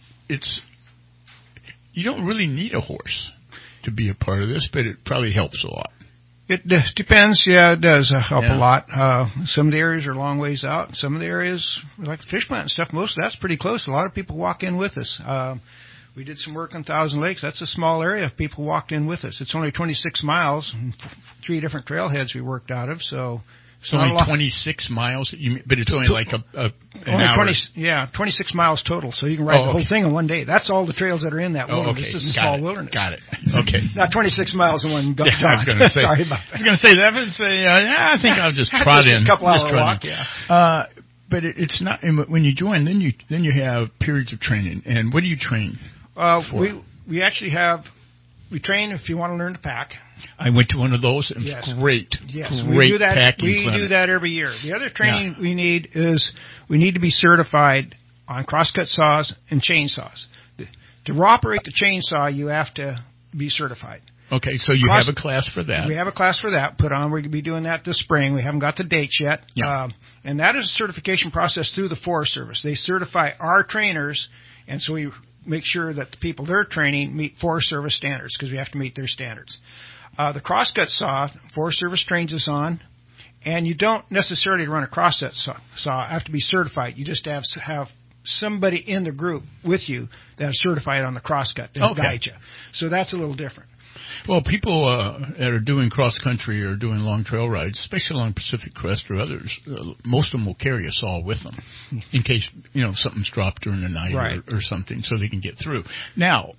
you don't really need a horse to be a part of this, but it probably helps a lot. It depends. Yeah, it does help a lot. Some of the areas are a long ways out. Some of the areas, like the fish plant and stuff, most of that's pretty close. A lot of people walk in with us. We did some work on Thousand Lakes. That's a small area. People walked in with us. It's only 26 miles, 3 different trailheads we worked out of. So it's only 26 miles, but it's only like an hour. 26 miles total. So you can ride the whole thing in one day. That's all the trails that are in that wilderness. Okay. This is a small wilderness. Got it. Okay. Not 26 miles in one. I was going to say. Sorry about that. I was going to say that. I think I'll just trot in. A couple hour walk. Yeah. But it's not. When you join, then you have periods of training. And what do you train for? We actually we train if you want to learn to pack. I went to one of those. It was great. Yes, great we do that. Packing We clinic. do that every year. The other training we need is we need to be certified on crosscut saws and chainsaws. To operate the chainsaw, you have to be certified. Okay, so you have a class for that. We have a class for that put on. We're going to be doing that this spring. We haven't got the dates yet. Yeah. And that is a certification process through the Forest Service. They certify our trainers, and so we make sure that the people they're training meet Forest Service standards because we have to meet their standards. The crosscut saw, Forest Service trains us on, and you don't necessarily run a crosscut saw. Have to be certified. You just have somebody in the group with you that is certified on the crosscut to guide you. So that's a little different. Well, people that are doing cross-country or doing long trail rides, especially along Pacific Crest or others, most of them will carry a saw with them in case, something's dropped during the night or something so they can get through. Now,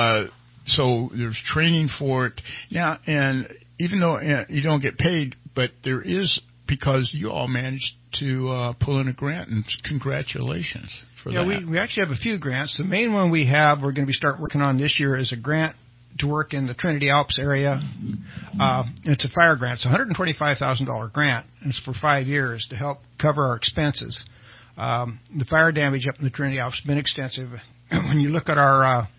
so there's training for it. Now, and even though you don't get paid, but there is, because you all managed to pull in a grant, and congratulations for that. Yeah, we actually have a few grants. The main one we're going to start working on this year is a grant to work in the Trinity Alps area. It's a fire grant. It's a $125,000 grant, and it's for 5 years to help cover our expenses. The fire damage up in the Trinity Alps has been extensive. When you look at our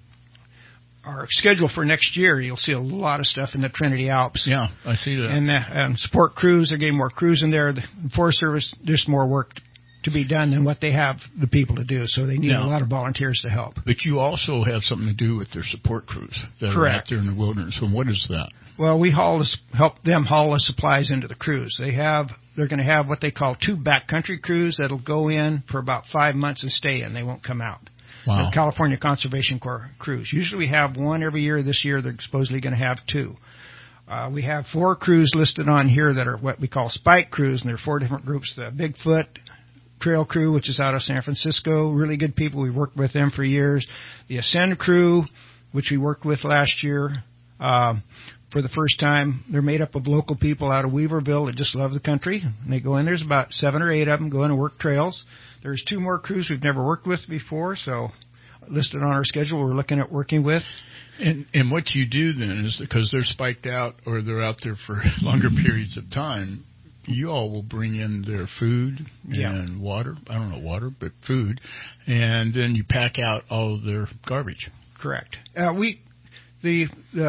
schedule for next year, you'll see a lot of stuff in the Trinity Alps. Yeah, I see that. And support crews. They're getting more crews in there. The Forest Service, there's more work to be done than what they have the people to do. So they need a lot of volunteers to help. But you also have something to do with their support crews that are out there in the wilderness. And what is that? Well, we help them haul the supplies into the crews. They're going to have what they call 2 backcountry crews that'll go in for about 5 months and stay in. They won't come out. Wow. The California Conservation Corps crews. Usually we have 1 every year. This year they're supposedly going to have 2. We have 4 crews listed on here that are what we call spike crews, and there are 4 different groups. The Bigfoot Trail Crew, which is out of San Francisco, really good people. We've worked with them for years. The Ascend Crew, which we worked with last year for the first time. They're made up of local people out of Weaverville that just love the country. And they go in. There's about 7 or 8 of them go in and work trails. There's 2 more crews we've never worked with before, so listed on our schedule we're looking at working with. And what you do then is, because they're spiked out or they're out there for longer periods of time, you all will bring in their food and water. I don't know water, but food. And then you pack out all of their garbage. Correct. The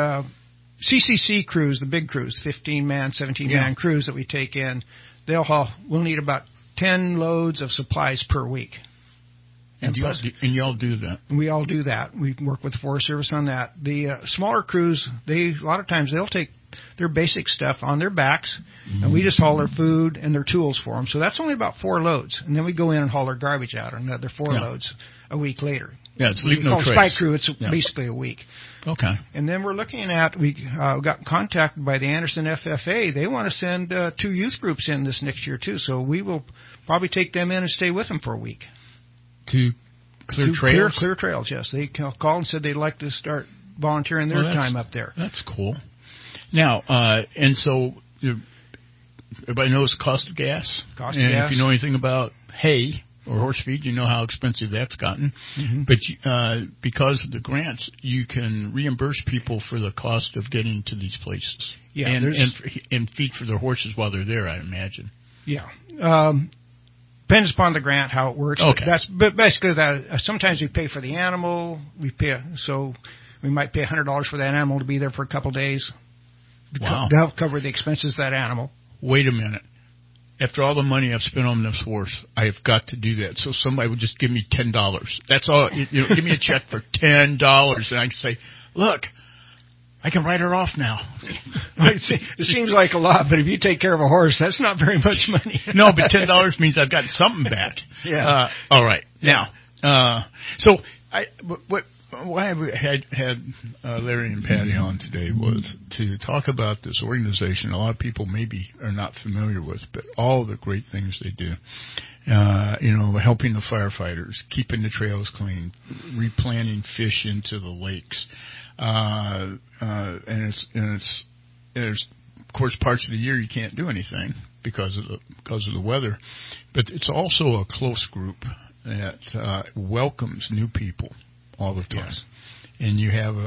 CCC crews, the big crews, 15-man, 17-man crews that we take in, we'll need about 10 loads of supplies per week. And you all do that? We all do that. We work with the Forest Service on that. The smaller crews, a lot of times they'll take their basic stuff on their backs, and we just haul their food and their tools for them. So that's only about 4 loads. And then we go in and haul their garbage out, another 4 loads a week later. Yeah, it's leave no trace. Spike crew, it's basically a week. Okay. And then we're looking at, we got contacted by the Anderson FFA. They want to send 2 youth groups in this next year, too. So we will probably take them in and stay with them for a week. To clear trails? Clear trails, yes. They called and said they'd like to start volunteering their time up there. That's cool. Now, and so everybody knows the cost of gas. And if you know anything about hay or horse feed, you know how expensive that's gotten. Mm-hmm. But because of the grants, you can reimburse people for the cost of getting to these places. Yeah, and feed for their horses while they're there, I imagine. Yeah. Depends upon the grant how it works. Okay. But basically that. Sometimes we pay for the animal. So we might pay $100 for that animal to be there for a couple of days. Wow. To help cover the expenses of that animal. Wait a minute. After all the money I've spent on this horse, I have got to do that. So somebody would just give me $10. That's all. Give me a check for $10, and I can say, look, I can write her off now. It seems like a lot, but if you take care of a horse, that's not very much money. No, but $10 means I've got something back. Yeah. All right. Now, so why I had Larry and Patty on today was to talk about this organization. A lot of people maybe are not familiar with, but all the great things they do. Helping the firefighters, keeping the trails clean, replanting fish into the lakes. And there's of course parts of the year you can't do anything because of the weather, but it's also a close group that welcomes new people all the time. Yes. And you have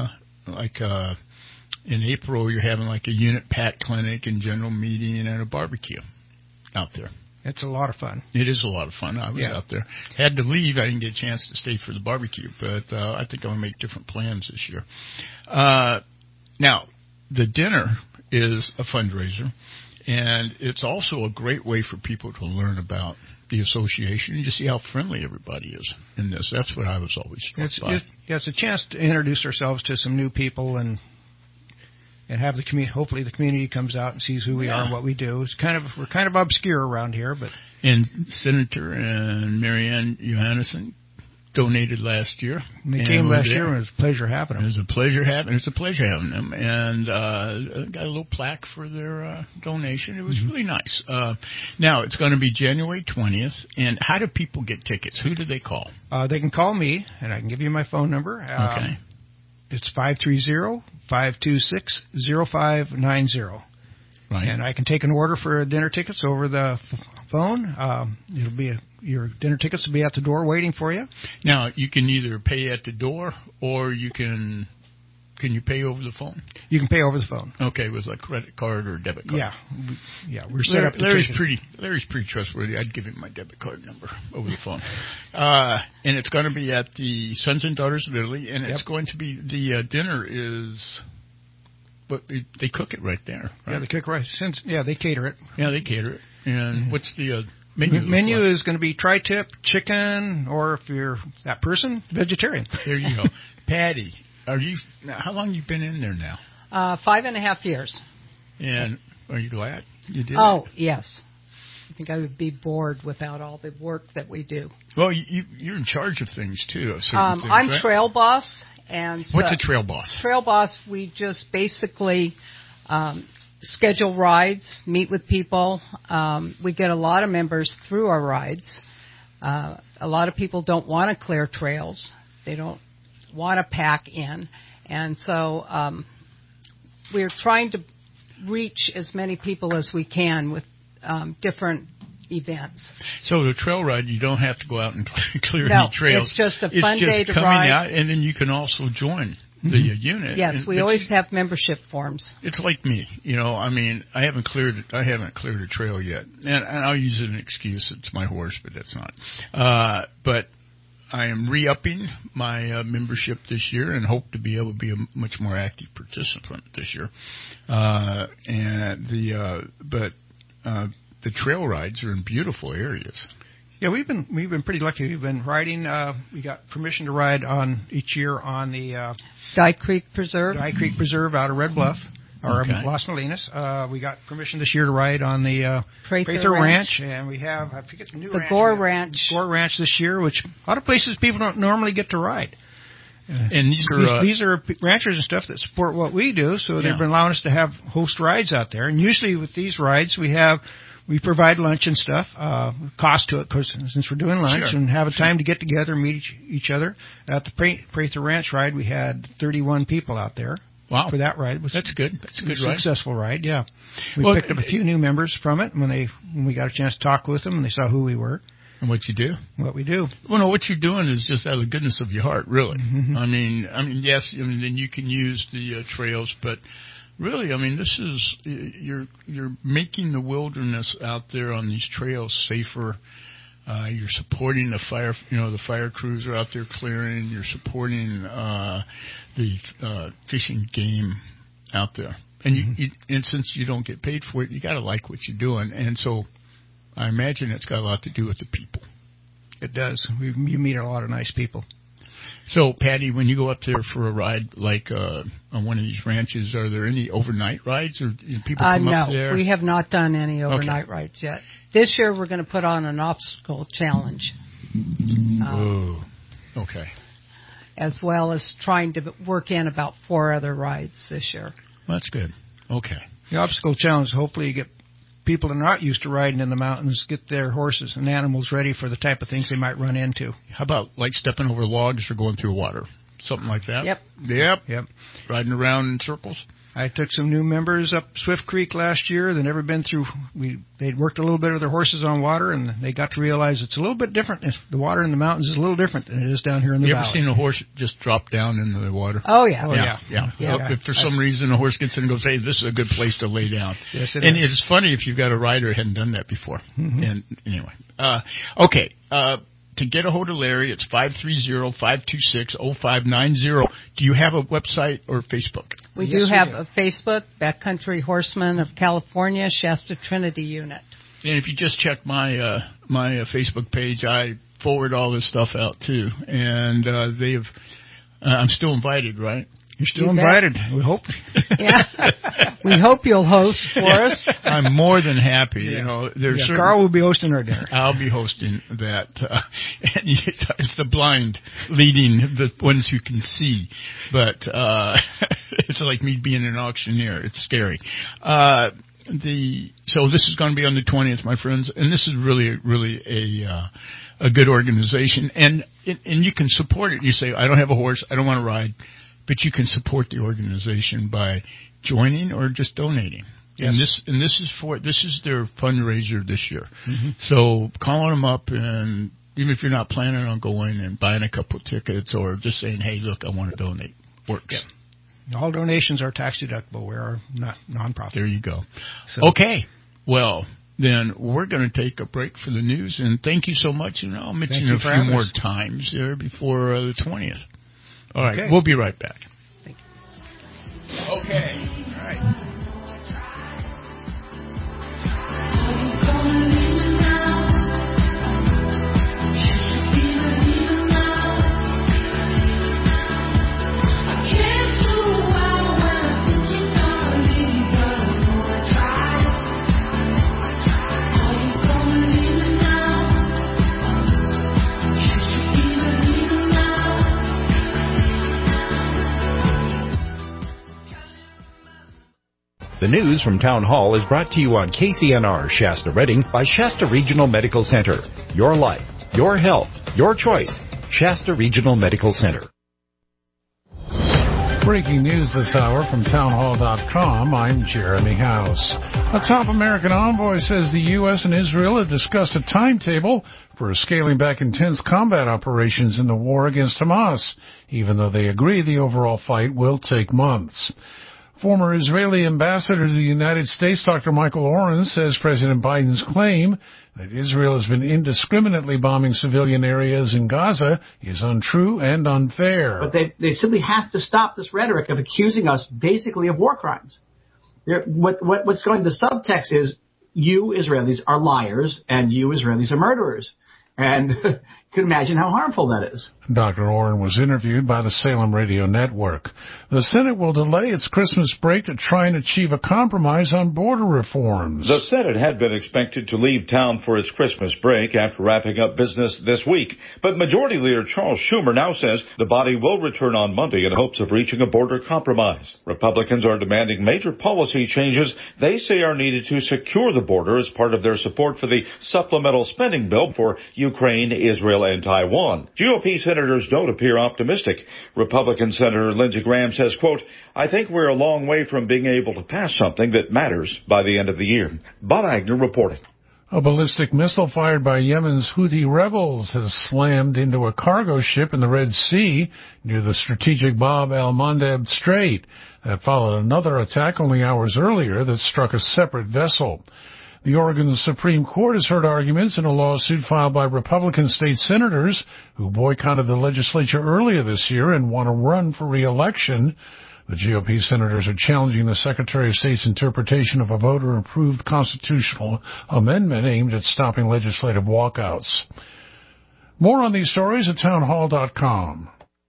in April you're having like a unit pack clinic and general meeting and a barbecue out there. It's a lot of fun. It is a lot of fun. I was out there. Had to leave. I didn't get a chance to stay for the barbecue, but I think I'm going to make different plans this year. Now, the dinner is a fundraiser, and it's also a great way for people to learn about the association and just see how friendly everybody is in this. That's what I was always struck by. It's a chance to introduce ourselves to some new people and have the community. Hopefully, the community comes out and sees who we are and what we do. We're kind of obscure around here, but Senator and Marianne Johannesson donated last year. And they came last year, and it was a pleasure having them. It's a pleasure having them, and got a little plaque for their donation. It was really nice. Now it's going to be January 20th, and how do people get tickets? Who do they call? They can call me, and I can give you my phone number. Okay. It's 530-526-0590. Right. And I can take an order for dinner tickets over the phone. It'll be your dinner tickets will be at the door waiting for you. Now, you can either pay at the door or you can you pay over the phone? You can pay over the phone. Okay, with a credit card or a debit card. Yeah. We're set up. Larry's pretty trustworthy. I'd give him my debit card number over the phone. And it's going to be at the Sons and Daughters of Italy, and it's going to be the dinner is. But they cook it right there. Right? Yeah, they cook right. They cater it. Yeah, they cater it. And what's the Menu is going to be tri-tip, chicken, or if you're that person, vegetarian. There you go. Patty, how long you been in there now? 5.5 years. And are you glad you did? Oh, yes. I think I would be bored without all the work that we do. Well, you're in charge of things, too. Of certain things, I'm right? trail boss. And so what's a trail boss? Trail boss, we just basically schedule rides, meet with people. We get a lot of members through our rides. A lot of people don't want to clear trails. They don't want to pack in. And so we're trying to reach as many people as we can with different events. So the trail ride, you don't have to go out and clear no, any trails. It's just a fun day to ride. It's just coming out, and then you can also join the unit. Yes, we always have membership forms. It's like me, I mean, I haven't cleared a trail yet, and I'll use an excuse. It's my horse, but that's not. But I am re-upping my membership this year and hope to be able to be a much more active participant this year. The trail rides are in beautiful areas. Yeah, we've been pretty lucky. We've been riding. We got permission to ride on each year on the Dye Creek Preserve. Dye Creek Preserve out of Red Bluff or Las Molinas. We got permission this year to ride on the Prather Ranch, and we have I think it's a new the ranch. Gore Ranch. Gore Ranch this year, which a lot of places people don't normally get to ride. And these are ranchers and stuff that support what we do, so they've been allowing us to have host rides out there. And usually with these rides, we provide lunch and stuff, cost to it, because since we're doing lunch and have a time to get together and meet each other. At the Prather Ranch ride, we had 31 people out there. Wow. For that ride. That's good. That's a good ride. Successful ride, yeah. We picked up a few new members from it when we got a chance to talk with them and they saw who we were. And what you do? What we do. Well, no, what you're doing is just out of the goodness of your heart, really. Mm-hmm. I mean, yes, then you can use the trails, but really, I mean, this is you're making the wilderness out there on these trails safer. You're supporting the fire. The fire crews are out there clearing. You're supporting the fishing game out there, and and since you don't get paid for it, you got to like what you're doing, and so I imagine it's got a lot to do with the people. It does. You meet a lot of nice people. So, Patty, when you go up there for a ride, like on one of these ranches, are there any overnight rides, or people come up there? No, we have not done any overnight rides yet. This year, we're going to put on an obstacle challenge. Okay. As well as trying to work in about 4 other rides this year. That's good. Okay. The obstacle challenge, hopefully you get people that are not used to riding in the mountains, get their horses and animals ready for the type of things they might run into. How about like stepping over logs or going through water? Something like that? Yep. Riding around in circles? I took some new members up Swift Creek last year. They'd never been through. They'd worked a little bit with their horses on water, and they got to realize it's a little bit different. The water in the mountains is a little different than it is down here in the valley. You ever seen a horse just drop down into the water? Oh, yeah. If for some reason a horse gets in and goes, hey, this is a good place to lay down. Yes, it is. And it's funny if you've got a rider who hadn't done that before. Mm-hmm. And anyway. Okay. To get a hold of Larry, it's 530-526-0590. Do you have a website or Facebook? We do have a Facebook, Backcountry Horsemen of California, Shasta Trinity Unit. And if you just check my my Facebook page, I forward all this stuff out too. And I'm still invited, right? You're still invited. We hope. Yeah. We hope you'll host for us. I'm more than happy. Yeah. Carl will be hosting our dinner. I'll be hosting that. And it's the blind leading the ones who can see. But it's like me being an auctioneer. It's scary. So this is going to be on the 20th, my friends. And this is really a good organization. And you can support it. You say, I don't have a horse. I don't want to ride. But you can support the organization by joining or just donating. Yes. And this is their fundraiser this year. Mm-hmm. So calling them up, and even if you're not planning on going and buying a couple of tickets or just saying, hey, look, I want to donate, works. Yeah. All donations are tax deductible. We are not nonprofit. There you go. So. Okay. Well, then we're going to take a break for the news, and thank you so much. And I'll mention a few more times there before the 20th. All right, We'll be right back. Thank you. Okay. All right. The news from Town Hall is brought to you on KCNR Shasta Redding by Shasta Regional Medical Center. Your life, your health, your choice. Shasta Regional Medical Center. Breaking news this hour from townhall.com. I'm Jeremy House. A top American envoy says the U.S. and Israel have discussed a timetable for scaling back intense combat operations in the war against Hamas, even though they agree the overall fight will take months. Former Israeli ambassador to the United States, Dr. Michael Oren, says President Biden's claim that Israel has been indiscriminately bombing civilian areas in Gaza is untrue and unfair. But they simply have to stop this rhetoric of accusing us basically of war crimes. What's going, the subtext is you Israelis are liars and you Israelis are murderers. And you can imagine how harmful that is. Dr. Oren was interviewed by the Salem Radio Network. The Senate will delay its Christmas break to try and achieve a compromise on border reforms. The Senate had been expected to leave town for its Christmas break after wrapping up business this week. But Majority Leader Charles Schumer now says the body will return on Monday in hopes of reaching a border compromise. Republicans are demanding major policy changes they say are needed to secure the border as part of their support for the supplemental spending bill for Ukraine, Israel, and Taiwan. GOP senators don't appear optimistic. Republican Senator Lindsey Graham says, quote, I think we're a long way from being able to pass something that matters by the end of the year. Bob Agner reporting. A ballistic missile fired by Yemen's Houthi rebels has slammed into a cargo ship in the Red Sea near the strategic Bab el-Mandeb Strait. That followed another attack only hours earlier that struck a separate vessel. The Oregon Supreme Court has heard arguments in a lawsuit filed by Republican state senators who boycotted the legislature earlier this year and want to run for re-election. The GOP senators are challenging the Secretary of State's interpretation of a voter-approved constitutional amendment aimed at stopping legislative walkouts. More on these stories at townhall.com.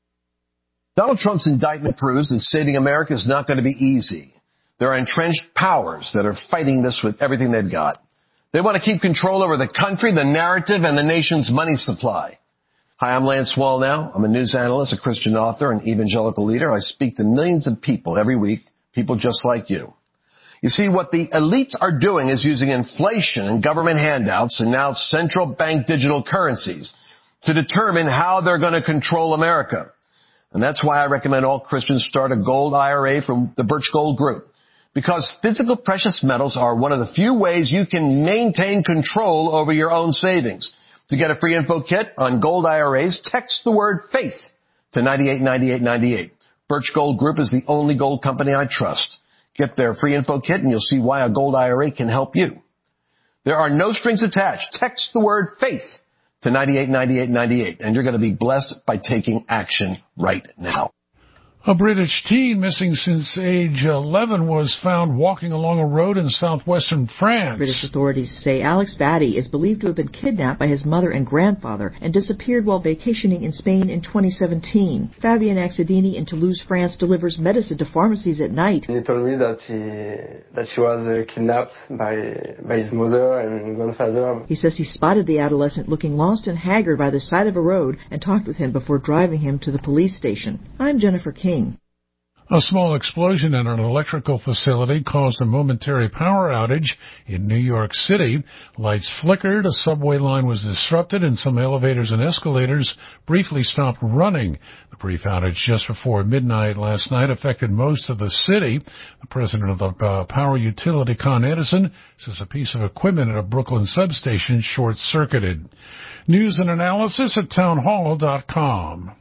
Donald Trump's indictment proves that saving America is not going to be easy. There are entrenched powers that are fighting this with everything they've got. They want to keep control over the country, the narrative, and the nation's money supply. Hi, I'm Lance Wallnau. I'm a news analyst, a Christian author, and evangelical leader. I speak to millions of people every week, people just like you. You see, what the elites are doing is using inflation and government handouts and now central bank digital currencies to determine how they're going to control America. And that's why I recommend all Christians start a gold IRA from the Birch Gold Group. Because physical precious metals are one of the few ways you can maintain control over your own savings. To get a free info kit on gold IRAs, text the word faith to 989898. Birch Gold Group is the only gold company I trust. Get their free info kit and you'll see why a gold IRA can help you. There are no strings attached. Text the word faith to 989898 and you're going to be blessed by taking action right now. A British teen missing since age 11 was found walking along a road in southwestern France. British authorities say Alex Batty is believed to have been kidnapped by his mother and grandfather and disappeared while vacationing in Spain in 2017. Fabien Axedini in Toulouse, France, delivers medicine to pharmacies at night. He told me that she was kidnapped by his mother and grandfather. He says he spotted the adolescent looking lost and haggard by the side of a road and talked with him before driving him to the police station. I'm Jennifer King. A small explosion in an electrical facility caused a momentary power outage in New York City. Lights flickered, a subway line was disrupted, and some elevators and escalators briefly stopped running. The brief outage just before midnight last night affected most of the city. The president of the power utility, Con Edison, says a piece of equipment at a Brooklyn substation short-circuited. News and analysis at townhall.com.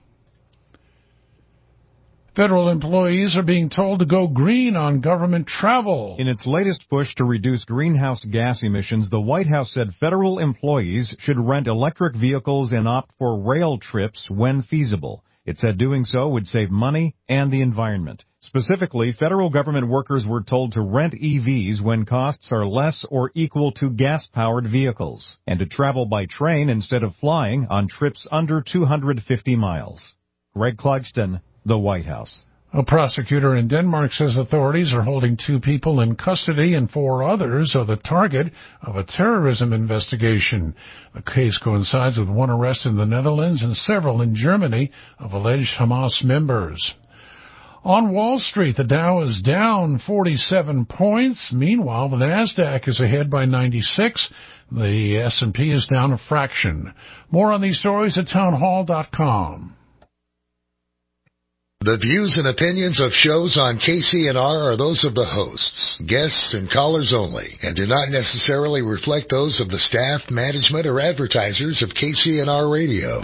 Federal employees are being told to go green on government travel. In its latest push to reduce greenhouse gas emissions, the White House said federal employees should rent electric vehicles and opt for rail trips when feasible. It said doing so would save money and the environment. Specifically, federal government workers were told to rent EVs when costs are less or equal to gas-powered vehicles, and to travel by train instead of flying on trips under 250 miles. Greg Clugston, the White House. A prosecutor in Denmark says authorities are holding 2 people in custody and 4 others are the target of a terrorism investigation. The case coincides with 1 arrest in the Netherlands and several in Germany of alleged Hamas members. On Wall Street, the Dow is down 47 points. Meanwhile, the Nasdaq is ahead by 96. The S&P is down a fraction. More on these stories at townhall.com. The views and opinions of shows on KCNR are those of the hosts, guests, and callers only, and do not necessarily reflect those of the staff, management, or advertisers of KCNR Radio.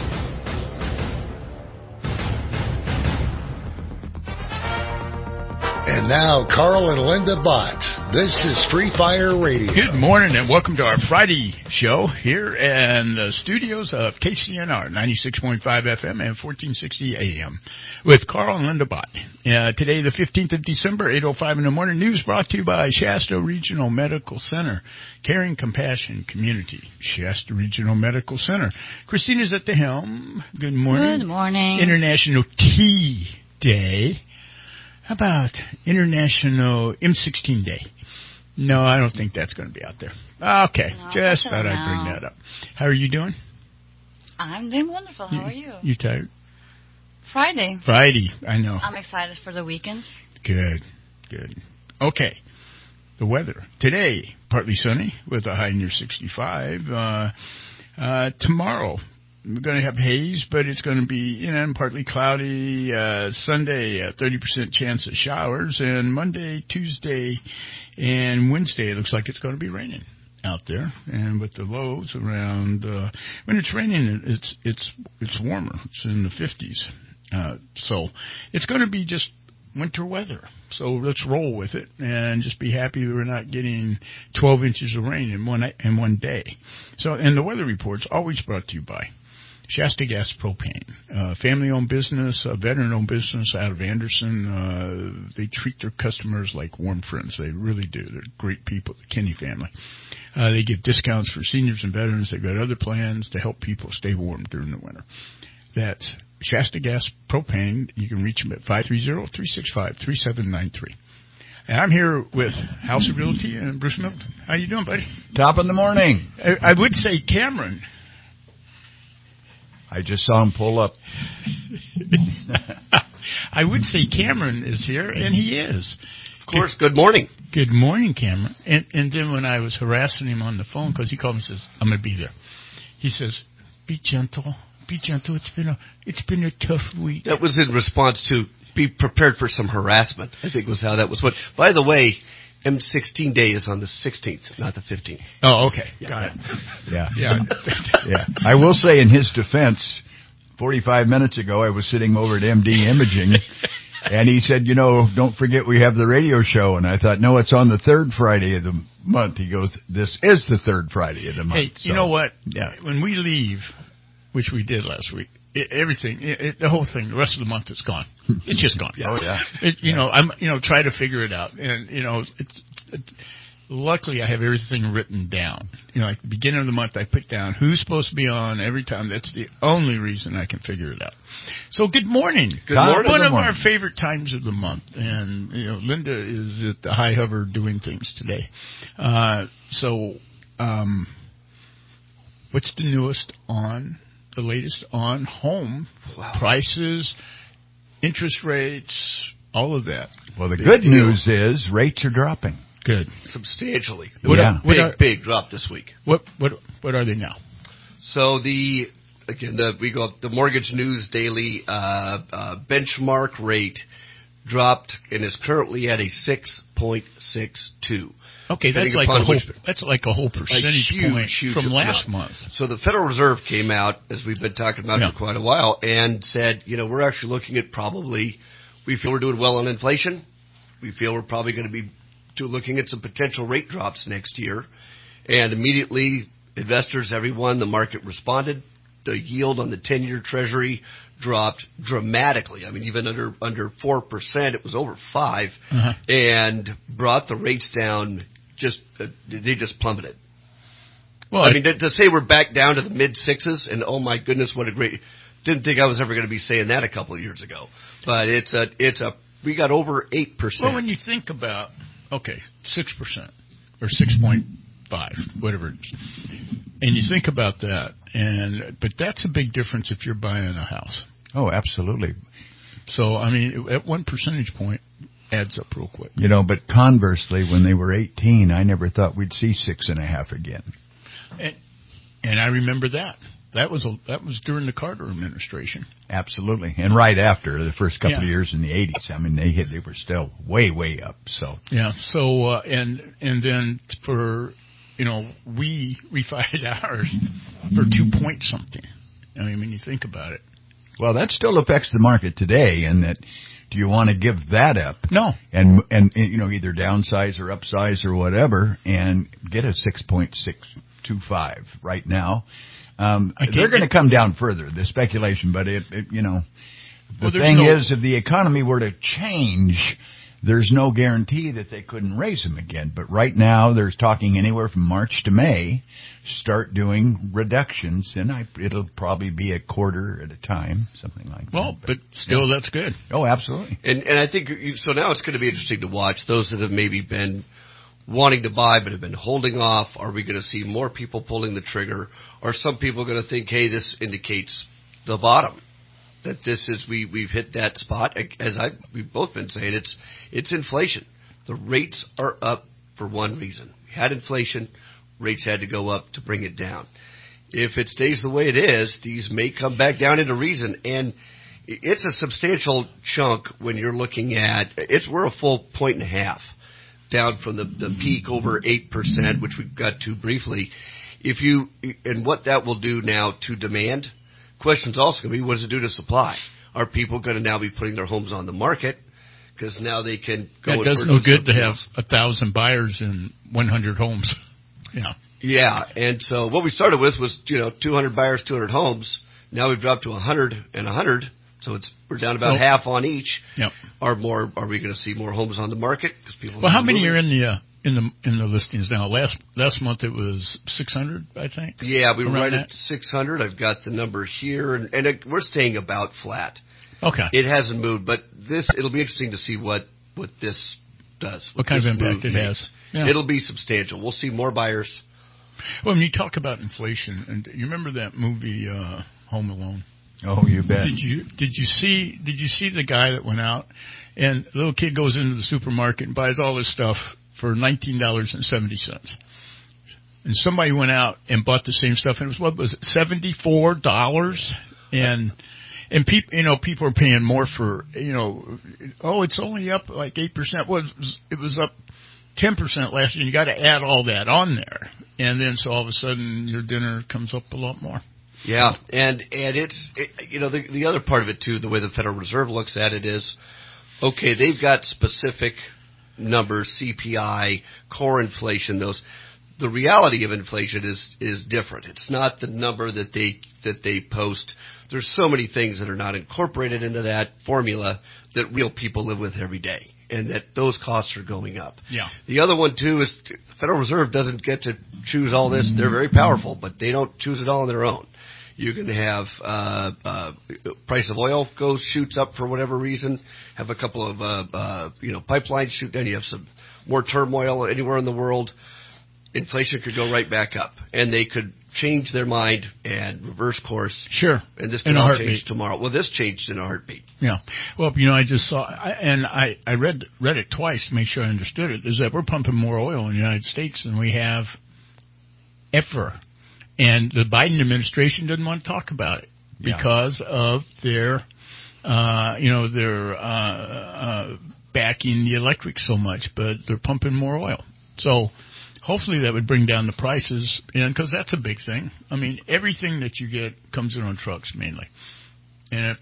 And now, Carl and Linda Bott. This is Free Fire Radio. Good morning and welcome to our Friday show here in the studios of KCNR 96.5 FM and 1460 AM with Carl and Linda Bott. Today, the 15th of December, 8:05 in the morning. News brought to you by Shasta Regional Medical Center. Caring Compassion Community. Shasta Regional Medical Center. Christina's at the helm. Good morning. Good morning. International Tea Day. How about International M16 Day? No, I don't think that's going to be out there. Okay, no, just thought I'd bring that up. How are you doing? I'm doing wonderful. How are you? You tired? Friday, I know. I'm excited for the weekend. Good. Okay, the weather. Today, partly sunny with a high near 65. Tomorrow, we're going to have haze, but it's going to be, partly cloudy. Sunday, 30% chance of showers. And Monday, Tuesday, and Wednesday, it looks like it's going to be raining out there. And with the lows around, when it's raining, it's warmer. It's in the 50s. So it's going to be just winter weather. So let's roll with it and just be happy we're not getting 12 inches of rain in one day. So, and the weather report's always brought to you by Shasta Gas Propane, family-owned business, a veteran-owned business out of Anderson. They treat their customers like warm friends. They really do. They're great people, the Kinney family. They give discounts for seniors and veterans. They've got other plans to help people stay warm during the winter. That's Shasta Gas Propane. You can reach them at 530-365-3793. And I'm here with House of Realty and Bruce Milton. How you doing, buddy? Top of the morning. I would say Cameron. I just saw him pull up. I would say Cameron is here, and he is. Of course. Good morning. Good morning, Cameron. And then when I was harassing him on the phone, because he called me and says, I'm going to be there. He says, be gentle. Be gentle. It's been a tough week. That was in response to be prepared for some harassment, I think was how that was. By the way, M16 Day is on the 16th, not the 15th. Oh, okay. Yeah. Got it. Yeah. I will say in his defense, 45 minutes ago I was sitting over at MD Imaging, and he said, don't forget we have the radio show. And I thought, no, it's on the third Friday of the month. He goes, this is the third Friday of the month. Hey, you know what? Yeah. When we leave, which we did last week, the whole thing, the rest of the month is gone. It's just gone. Oh, yeah. I'm, try to figure it out. And, luckily I have everything written down. At the beginning of the month I put down who's supposed to be on every time. That's the only reason I can figure it out. So good morning. Good morning. One of our favorite times of the month. And, Linda is at the High Hover doing things today. What's the newest on? The latest on home prices, interest rates, all are they? Well, the good news is rates are dropping. Good. Substantially. Big drop this week. What are they now? So we go up the Mortgage News Daily benchmark rate dropped and is currently at a 6.62. Okay, that's like a whole percentage point from last month. So the Federal Reserve came out, as we've been talking about for quite a while, and said, we're actually looking at we feel we're doing well on inflation. We feel we're probably going to be looking at some potential rate drops next year. And immediately, investors, everyone, the market responded. The yield on the 10-year Treasury dropped dramatically. I mean, even under 4%, it was over 5%, and brought the rates down. They just plummeted. Well, to say we're back down to the mid sixes, and oh my goodness, what a great! Didn't think I was ever going to be saying that a couple of years ago. But we got over 8%. Well, when you think about 6% or 6.5, whatever it is, and you think about that, but that's a big difference if you're buying a house. Oh, absolutely. So, I mean, at 1 percentage point adds up real quick. You know, but conversely, when they were 18, I never thought we'd see 6.5 again. And I remember that. That was during the Carter administration. Absolutely. And right after the first couple of years in the 80s. I mean, they were still way, way up. So yeah. So and then for, you know, we refined ours for 2 point something. I mean, when you think about it. Well, that still affects the market today, and that do you want to give that up? No. And you know, either downsize or upsize or whatever, and get a 6.625 right now. They're going to come down further, the speculation, but it you know, the thing is, if the economy were to change, there's no guarantee that they couldn't raise them again. But right now, they're talking anywhere from March to May, start doing reductions, and it'll probably be a quarter at a time, something like that. Well, but still, that's good. Oh, absolutely. And I think, so now it's going to be interesting to watch those that have maybe been wanting to buy but have been holding off. Are we going to see more people pulling the trigger? Or some people are going to think, hey, this indicates the bottom, that this is, we've hit that spot. As we've both been saying, it's inflation. The rates are up for one reason. We had inflation, rates had to go up to bring it down. If it stays the way it is, these may come back down into reason. And it's a substantial chunk when you're looking at, we're a full 1.5 down from the peak over 8%, which we got to briefly. And what that will do now to demand, question's also going to be, what does it do to supply? Are people going to now be putting their homes on the market? Because now they can go and purchase. It does no good to have 1,000 buyers in 100 homes. Yeah. Yeah, and so what we started with was, 200 buyers, 200 homes. Now we've dropped to 100 and 100. So we're down about half on each. Yep. Are we going to see more homes on the market? Because people. Well, how many are in the listings now? Last month it was 600, I think. Yeah, we were right at 600. I've got the number here, and we're staying about flat. Okay. It hasn't moved, but it'll be interesting to see what this does. What kind of impact it has. Yeah. It'll be substantial. We'll see more buyers. Well, when you talk about inflation, and you remember that movie Home Alone? Oh, you bet. Did you see the guy that went out and the little kid goes into the supermarket and buys all this stuff for $19.70, and somebody went out and bought the same stuff and it was, what was it, $74, and people are paying more for, it's only up like 8%. Well, it was up 10% last year, and you got to add all that on there, and then so all of a sudden your dinner comes up a lot more. Yeah, and the other part of it too, the way the Federal Reserve looks at it is, okay, they've got specific numbers, CPI, core inflation. The reality of inflation is different. It's not the number that they post. There's so many things that are not incorporated into that formula that real people live with every day, and that those costs are going up. Yeah. The other one too is the Federal Reserve doesn't get to choose all this. They're very powerful, but they don't choose it all on their own. You can have price of oil shoots up for whatever reason. Have a couple of pipelines shoot down. You have some more turmoil anywhere in the world. Inflation could go right back up, and they could change their mind and reverse course. Sure. And this could all change tomorrow. Well, this changed in a heartbeat. Yeah. Well, I just saw, and I read it twice to make sure I understood it, is that we're pumping more oil in the United States than we have ever. And the Biden administration doesn't want to talk about it because of their backing the electric so much, but they're pumping more oil. So hopefully that would bring down the prices, because that's a big thing. I mean, everything that you get comes in on trucks mainly, and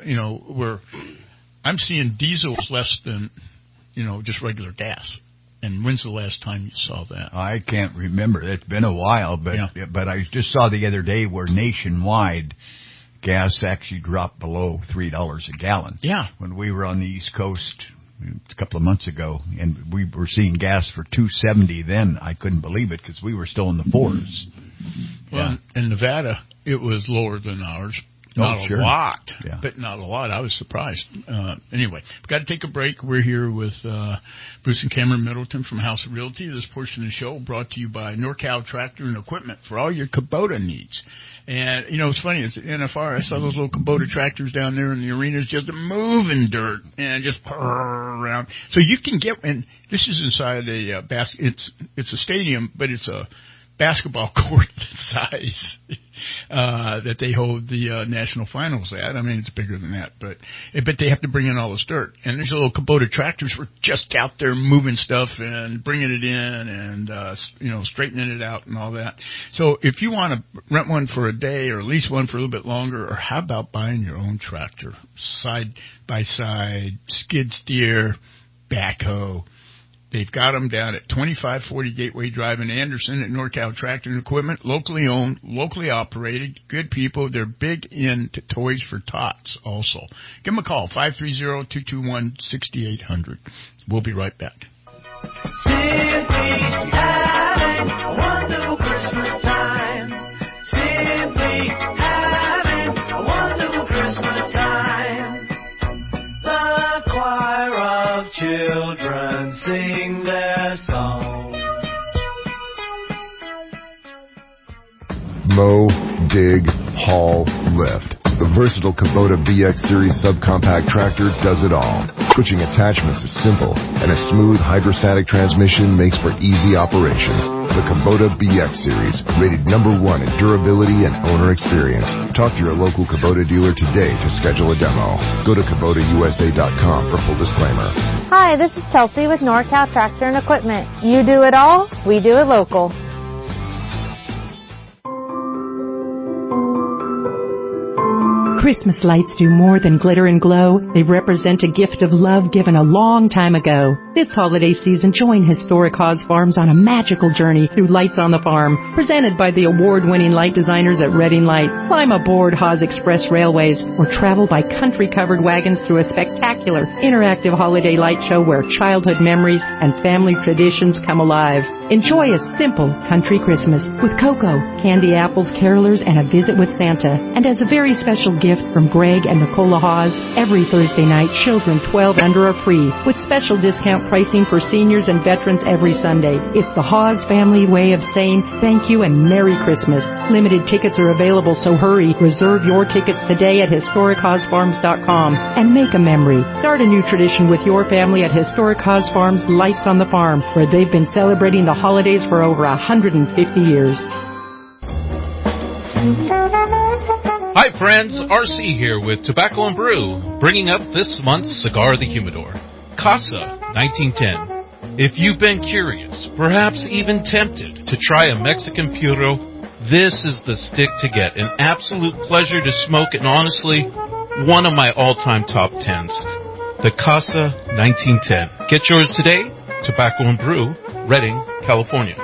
I'm seeing diesels less than just regular gas. And when's the last time you saw that? I can't remember. It's been a while, but I just saw the other day where nationwide gas actually dropped below $3 a gallon. Yeah. When we were on the East Coast a couple of months ago, and we were seeing gas for $2.70 then, I couldn't believe it because we were still in the fours. Well, in Nevada, it was lower than ours. Not sure. a lot, Yeah. but not a lot. I was surprised. Anyway, we've got to take a break. We're here with Bruce and Cameron Middleton from House of Realty. This portion of the show brought to you by NorCal Tractor and Equipment for all your Kubota needs. And, you know, it's funny. It's NFR. I saw those little Kubota tractors down there in the arenas just moving dirt and just around. So you can get, and this is inside a it's a stadium, but it's a basketball court size that they hold the national finals at. I mean, it's bigger than that, but they have to bring in all this dirt. And these little Kubota tractors were just out there moving stuff and bringing it in and, straightening it out and all that. So if you want to rent one for a day or lease one for a little bit longer, or how about buying your own tractor, side by side, skid steer, backhoe, they've got them down at 2540 Gateway Drive in Anderson at NorCal Tractor and Equipment. Locally owned, locally operated, good people. They're big into toys for tots also. Give them a call, 530-221-6800. We'll be right back. Simply having a wonderful Christmas time. Simply having a wonderful Christmas time. The choir of children sing their song. Mow, dig, haul, lift. The versatile Kubota BX Series subcompact tractor does it all. Switching attachments is simple, and a smooth hydrostatic transmission makes for easy operation. The Kubota BX Series, rated #1 in durability and owner experience. Talk to your local Kubota dealer today to schedule a demo. Go to KubotaUSA.com for full disclaimer. Hi, this is Chelsea with NorCal Tractor and Equipment. You do it all, we do it local. Christmas lights do more than glitter and glow. They represent a gift of love given a long time ago. This holiday season, join Historic Haas Farms on a magical journey through Lights on the Farm, presented by the award-winning light designers at Reading Lights. Climb aboard Haas Express Railways or travel by country-covered wagons through a spectacular, interactive holiday light show where childhood memories and family traditions come alive. Enjoy a simple country Christmas with cocoa, candy apples, carolers, and a visit with Santa. And as a very special gift from Greg and Nicola Haas, every Thursday night, children 12 and under are free, with special discount pricing for seniors and veterans every Sunday. It's the Haas family way of saying thank you and Merry Christmas. Limited tickets are available, so hurry. Reserve your tickets today at HistoricHaasFarms.com and make a memory. Start a new tradition with your family at Historic Haas Farms Lights on the Farm, where they've been celebrating the holidays for over 150 years. Hi friends, RC here with Tobacco and Brew, bringing up this month's Cigar of the Humidor, Casa 1910. If you've been curious, perhaps even tempted to try a Mexican Puro, this is the stick to get. An absolute pleasure to smoke and honestly, one of my all-time top 10s. The Casa 1910. Get yours today, Tobacco and Brew, Redding, California.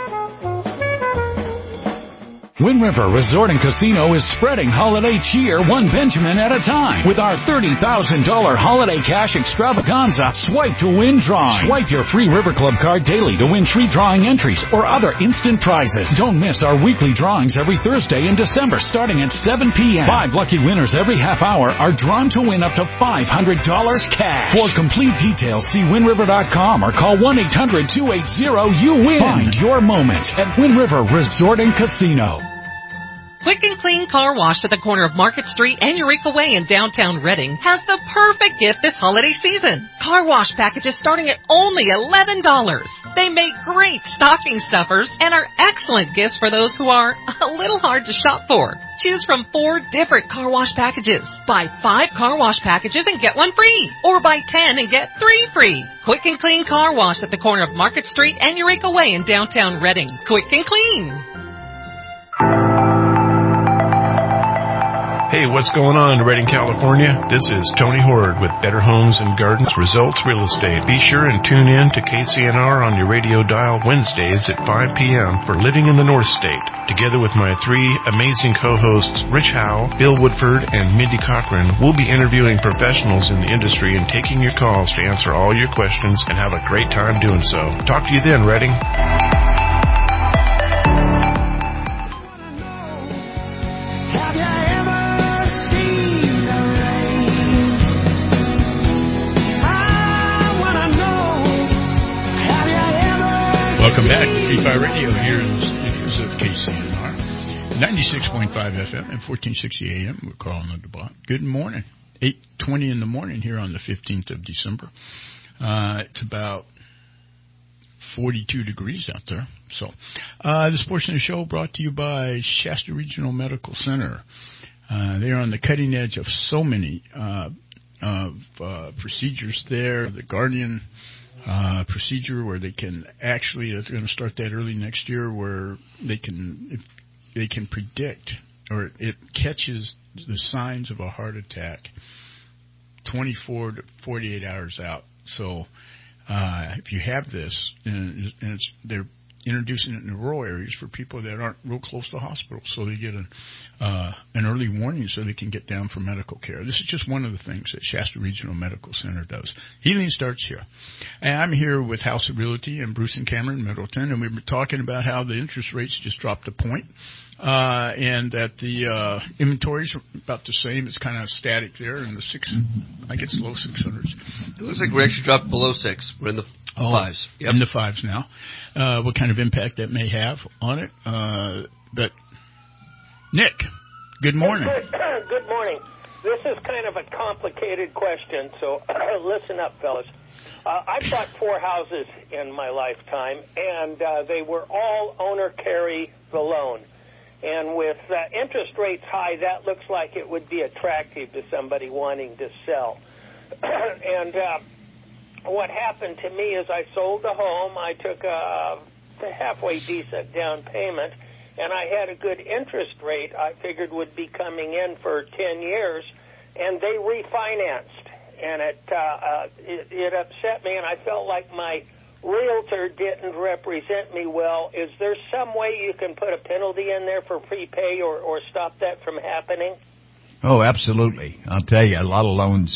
Wind River Resort and Casino is spreading holiday cheer one Benjamin at a time with our $30,000 holiday cash extravaganza Swipe to Win drawing. Swipe your free River Club card daily to win 3 drawing entries or other instant prizes. Don't miss our weekly drawings every Thursday in December starting at 7 p.m. 5 lucky winners every half hour are drawn to win up to $500 cash. For complete details, see WindRiver.com or call 1-800-280-YOU-WIN. Find your moment at Wind River Resort and Casino. Quick and Clean Car Wash at the corner of Market Street and Eureka Way in downtown Reading has the perfect gift this holiday season. Car wash packages starting at only $11. They make great stocking stuffers and are excellent gifts for those who are a little hard to shop for. Choose from 4 different car wash packages. Buy 5 car wash packages and get 1 free. Or buy 10 and get 3 free. Quick and Clean Car Wash at the corner of Market Street and Eureka Way in downtown Reading. Quick and clean. Hey, what's going on in Redding, California? This is Tony Horde with Better Homes and Gardens Results Real Estate. Be sure and tune in to KCNR on your radio dial Wednesdays at 5 p.m. for Living in the North State. Together with my 3 amazing co-hosts, Rich Howe, Bill Woodford, and Mindy Cochran, we'll be interviewing professionals in the industry and taking your calls to answer all your questions and have a great time doing so. Talk to you then, Redding. Have you ever seen Welcome back to Free Radio here in the studios of KCNR. 96.5 FM and 1460 AM. We're calling on the bot. Good morning. 8:20 in the morning here on the 15th of December. It's about 42 degrees out there. So, this portion of the show brought to you by Shasta Regional Medical Center. They're on the cutting edge of so many procedures there. The Guardian procedure where they can actually, they're going to start that early next year, where they can predict, or it catches the signs of a heart attack 24 to 48 hours out. So if you have this, and they're introducing it in the rural areas for people that aren't real close to hospitals, so they get an early warning so they can get down for medical care. This is just one of the things that Shasta Regional Medical Center does. Healing starts here. And I'm here with House of Realty and Bruce and Cameron Middleton, and we've been talking about how the interest rates just dropped a point, and that the inventories are about the same. It's kind of static there in the I guess low 600s. It looks like we actually dropped below 6. We're in the fives. Yep. In the fives now. What kind of impact that may have on it. But Nick, good morning. Good morning. This is kind of a complicated question, so listen up, fellas. I bought 4 houses in my lifetime, and they were all owner carry the loan. And with interest rates high, that looks like it would be attractive to somebody wanting to sell. And what happened to me is I sold the home. I took a halfway decent down payment, and I had a good interest rate I figured would be coming in for 10 years, and they refinanced. And it upset me, and I felt like my realtor didn't represent me well. Is there some way you can put a penalty in there for prepay or stop that from happening? Oh, absolutely. I'll tell you, a lot of loans,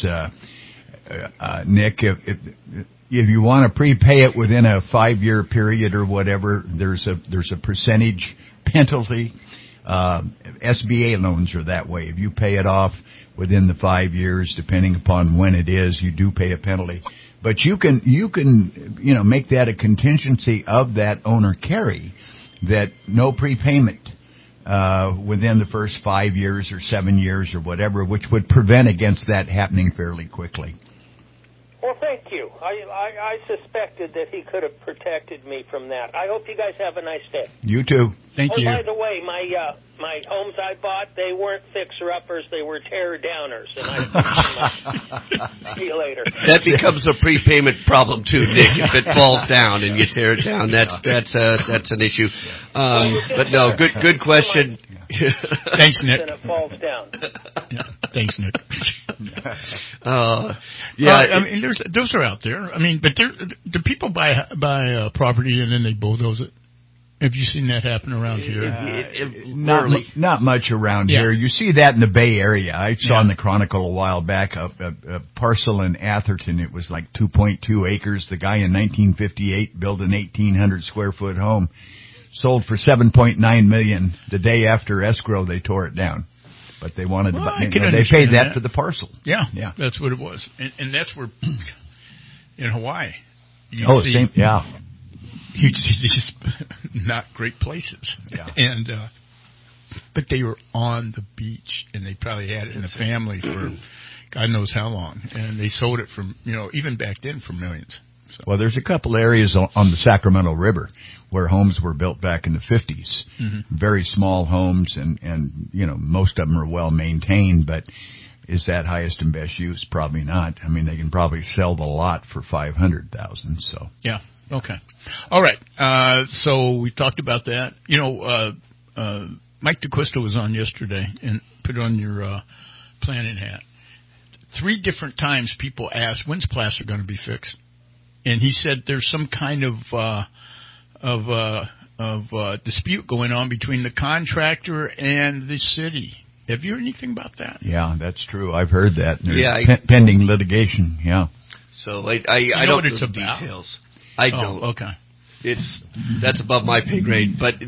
Nick, if you want to prepay it within a 5-year period or whatever, there's a percentage penalty. SBA loans are that way. If you pay it off within the 5 years, depending upon when it is, you do pay a penalty. But you can make that a contingency of that owner carry, that no prepayment within the first 5 years or 7 years or whatever, which would prevent against that happening fairly quickly. Well, thank you. I suspected that he could have protected me from that. I hope you guys have a nice day. You too. Thank you. By the way, my homes I bought, they weren't fixer-uppers. They were tear-downers. And I see you later. That becomes a prepayment problem, too, Nick. If it falls down and you tear it down, that's an issue. But no, good question. Thanks, Nick. And it falls down. Thanks, Nick. I mean, those are out there. I mean, but do people buy property and then they bulldoze it? Have you seen that happen around here? Not much around here. You see that in the Bay Area. I saw in the Chronicle a while back a parcel in Atherton. It was like 2.2 acres. The guy in 1958 built an 1,800 square foot home, sold for $7.9 million. The day after escrow, they tore it down. But they wanted to buy. They paid that for the parcel. Yeah, that's what it was, and that's where in Hawaii. You see these not great places, and but they were on the beach, and they probably had it in the family for God knows how long, and they sold it for even back then for millions. So. Well, there's a couple areas on the Sacramento River where homes were built back in the 50s. Mm-hmm. Very small homes, and most of them are well maintained, but is that highest and best use? Probably not. I mean, they can probably sell the lot for $500,000. So yeah, okay, all right. So we talked about that. Mike DeQuisto was on yesterday, and put on your planning hat. 3 different times people asked, when's Placer going to be fixed? And he said there's some kind of dispute going on between the contractor and the city. Have you heard anything about that? Yeah, that's true. I've heard that. There's pending litigation. Yeah. So I don't know the details. I don't. Okay. That's above my pay grade. But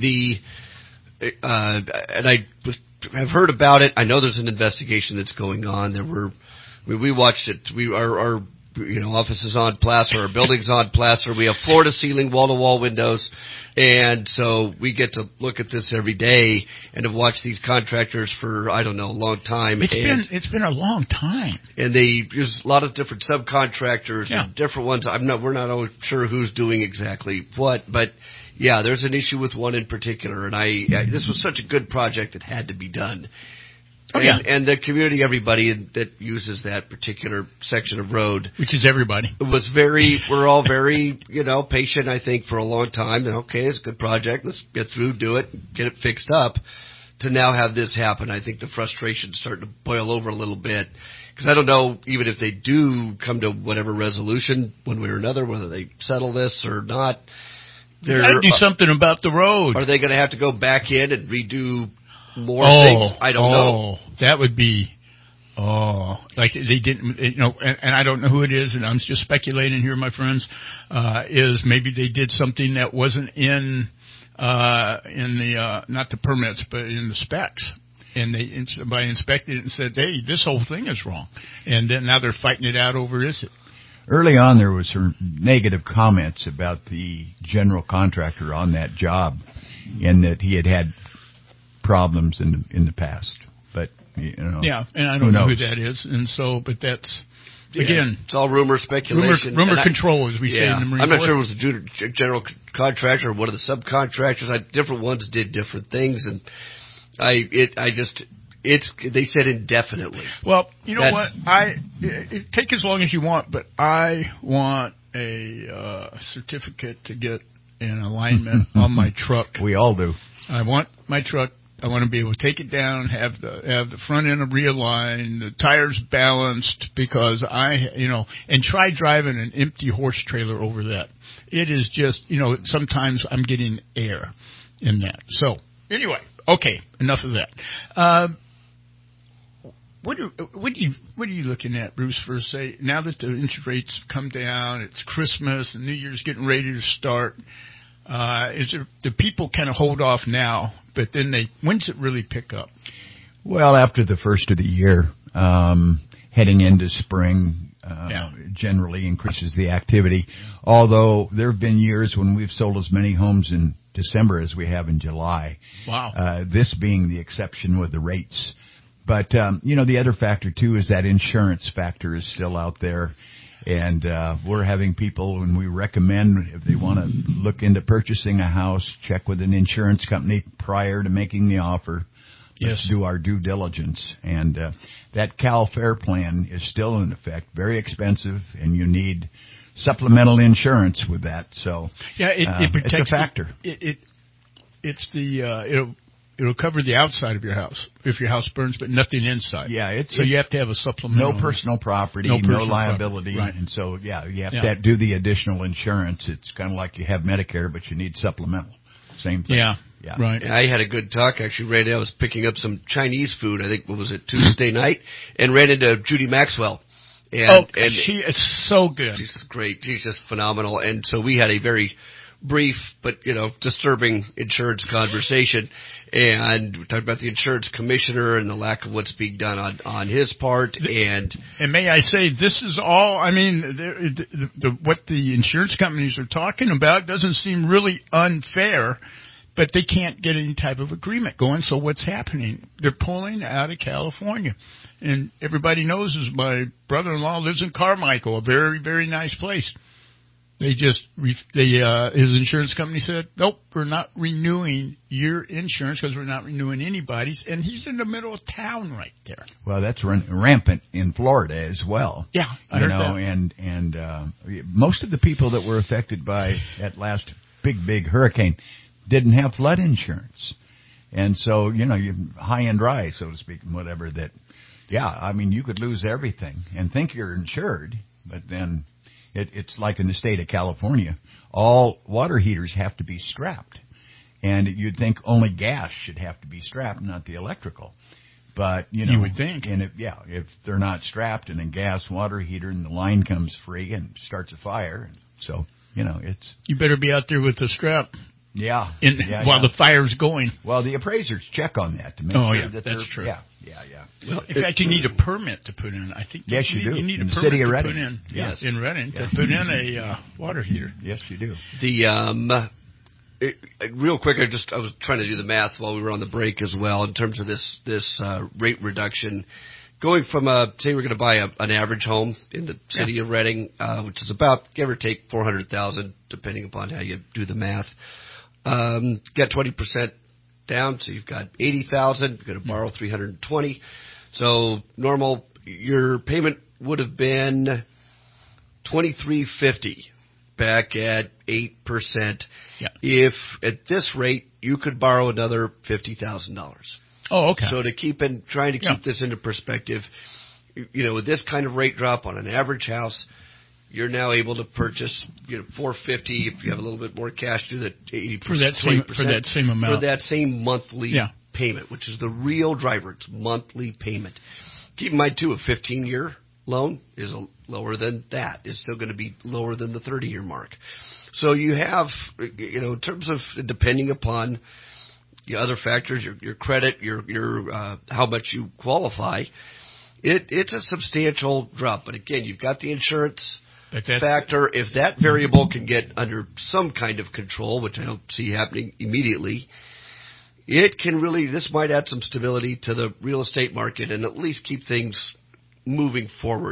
I've heard about it. I know there's an investigation that's going on. We watched it. offices on plaster, our buildings on plaster. We have floor-to-ceiling, wall-to-wall windows. And so we get to look at this every day and to watch these contractors for, I don't know, a long time. It's been a long time. And there's a lot of different subcontractors and different ones. We're not always sure who's doing exactly what, but yeah, there's an issue with one in particular. And this was such a good project that had to be done. And the community, everybody that uses that particular section of road, which is everybody, we're all very, patient, I think, for a long time. And okay, it's a good project. Let's get through, do it, get it fixed up. To now have this happen, I think the frustration's starting to boil over a little bit. Because I don't know, even if they do come to whatever resolution, one way or another, whether they settle this or not. They got to do something about the road. Are they going to have to go back in and redo more things? I don't know. That would be, like they didn't, and I don't know who it is, and I'm just speculating here, my friends, is maybe they did something that wasn't in the, not the permits, but in the specs. And somebody inspected it and said, hey, this whole thing is wrong. And then now they're fighting it out over, is it? Early on, there was some negative comments about the general contractor on that job, and that he had problems in the past. But yeah, and I don't know who that is, and so, but that's again, it's all rumor, speculation, rumor control, as we say in the Marine I'm not Corps. sure it was the general contractor or one of the subcontractors. Different ones did different things, and they said indefinitely. Well, you know what? Take as long as you want, but I want a certificate to get an alignment on my truck. We all do. I want my truck. I want to be able to take it down, have the front end realigned, the tires balanced, because and try driving an empty horse trailer over that. It is just, sometimes I'm getting air in that. So anyway, okay, enough of that. What are you looking at, Bruce, for say now that the interest rates come down, it's Christmas and New Year's getting ready to start? Do people kind of hold off now, but then when's it really pick up? Well, after the first of the year, heading into spring, generally increases the activity. Although there have been years when we've sold as many homes in December as we have in July. Wow. This being the exception with the rates. But, the other factor, too, is that insurance factor is still out there. And we're having people, when we recommend, if they want to look into purchasing a house, check with an insurance company prior to making the offer. Let's do our due diligence. And that Cal Fair plan is still in effect, very expensive, and you need supplemental insurance with that. So it protects it's a factor. It'll cover the outside of your house if your house burns, but nothing inside. Yeah, so you have to have a supplemental. No personal property, no liability, right. And so you have to do the additional insurance. It's kind of like you have Medicare, but you need supplemental. Same thing. Yeah. Right. I had a good talk actually. Right now, I was picking up some Chinese food. I think Tuesday night, and ran into Judy Maxwell. And she is so good. She's great. She's just phenomenal. And so we had a very brief but disturbing insurance conversation, and we talked about the insurance commissioner and the lack of what's being done on his part. And may I say, this is all, I mean, what the insurance companies are talking about doesn't seem really unfair, but they can't get any type of agreement going. So what's happening? They're pulling out of California. And everybody knows my brother-in-law lives in Carmichael, a very, very nice place. His insurance company said, nope, we're not renewing your insurance because we're not renewing anybody's. And he's in the middle of town right there. Well, that's rampant in Florida as well. Yeah, I heard that. And most of the people that were affected by that last big hurricane didn't have flood insurance. And so, you're high and dry, so to speak, and whatever that, you could lose everything and think you're insured, but then it's like in the state of California, all water heaters have to be strapped. And you'd think only gas should have to be strapped, not the electrical. But, you would think. And if they're not strapped and a gas water heater and the line comes free and starts a fire. So, it's. You better be out there with the strap. Yeah. While the fire's going. Well, the appraisers check on that to make sure that that's true. Yeah. Well, in fact, you need a permit to put in. I think. Yes, you do. You need In a the permit city of to Reading. put in. Yes. In Reading to put in a water heater. Yes, you do. Real quick, I was trying to do the math while we were on the break as well in terms of this rate reduction. Going from say we're going to buy an average home in the city of Reading, which is about give or take $400,000, depending upon how you do the math. Got 20% down, so you've got $80,000. You're going to borrow $320,000. So normal, your payment would have been $2,350 back at 8%. Yeah. If at this rate you could borrow another $50,000. Oh, okay. So trying to keep this into perspective, with this kind of rate drop on an average house, you're now able to purchase, $450 if you have a little bit more cash, do the 80% for that same amount, for that same monthly payment, which is the real driver. It's monthly payment. Keep in mind too, a 15-year loan is lower than that. It's still going to be lower than the 30-year mark. So you have, in terms of depending upon other factors, your credit, your how much you qualify, it's a substantial drop. But again, you've got the insurance factor. If that variable can get under some kind of control, which I don't see happening immediately, it can this might add some stability to the real estate market and at least keep things moving forward.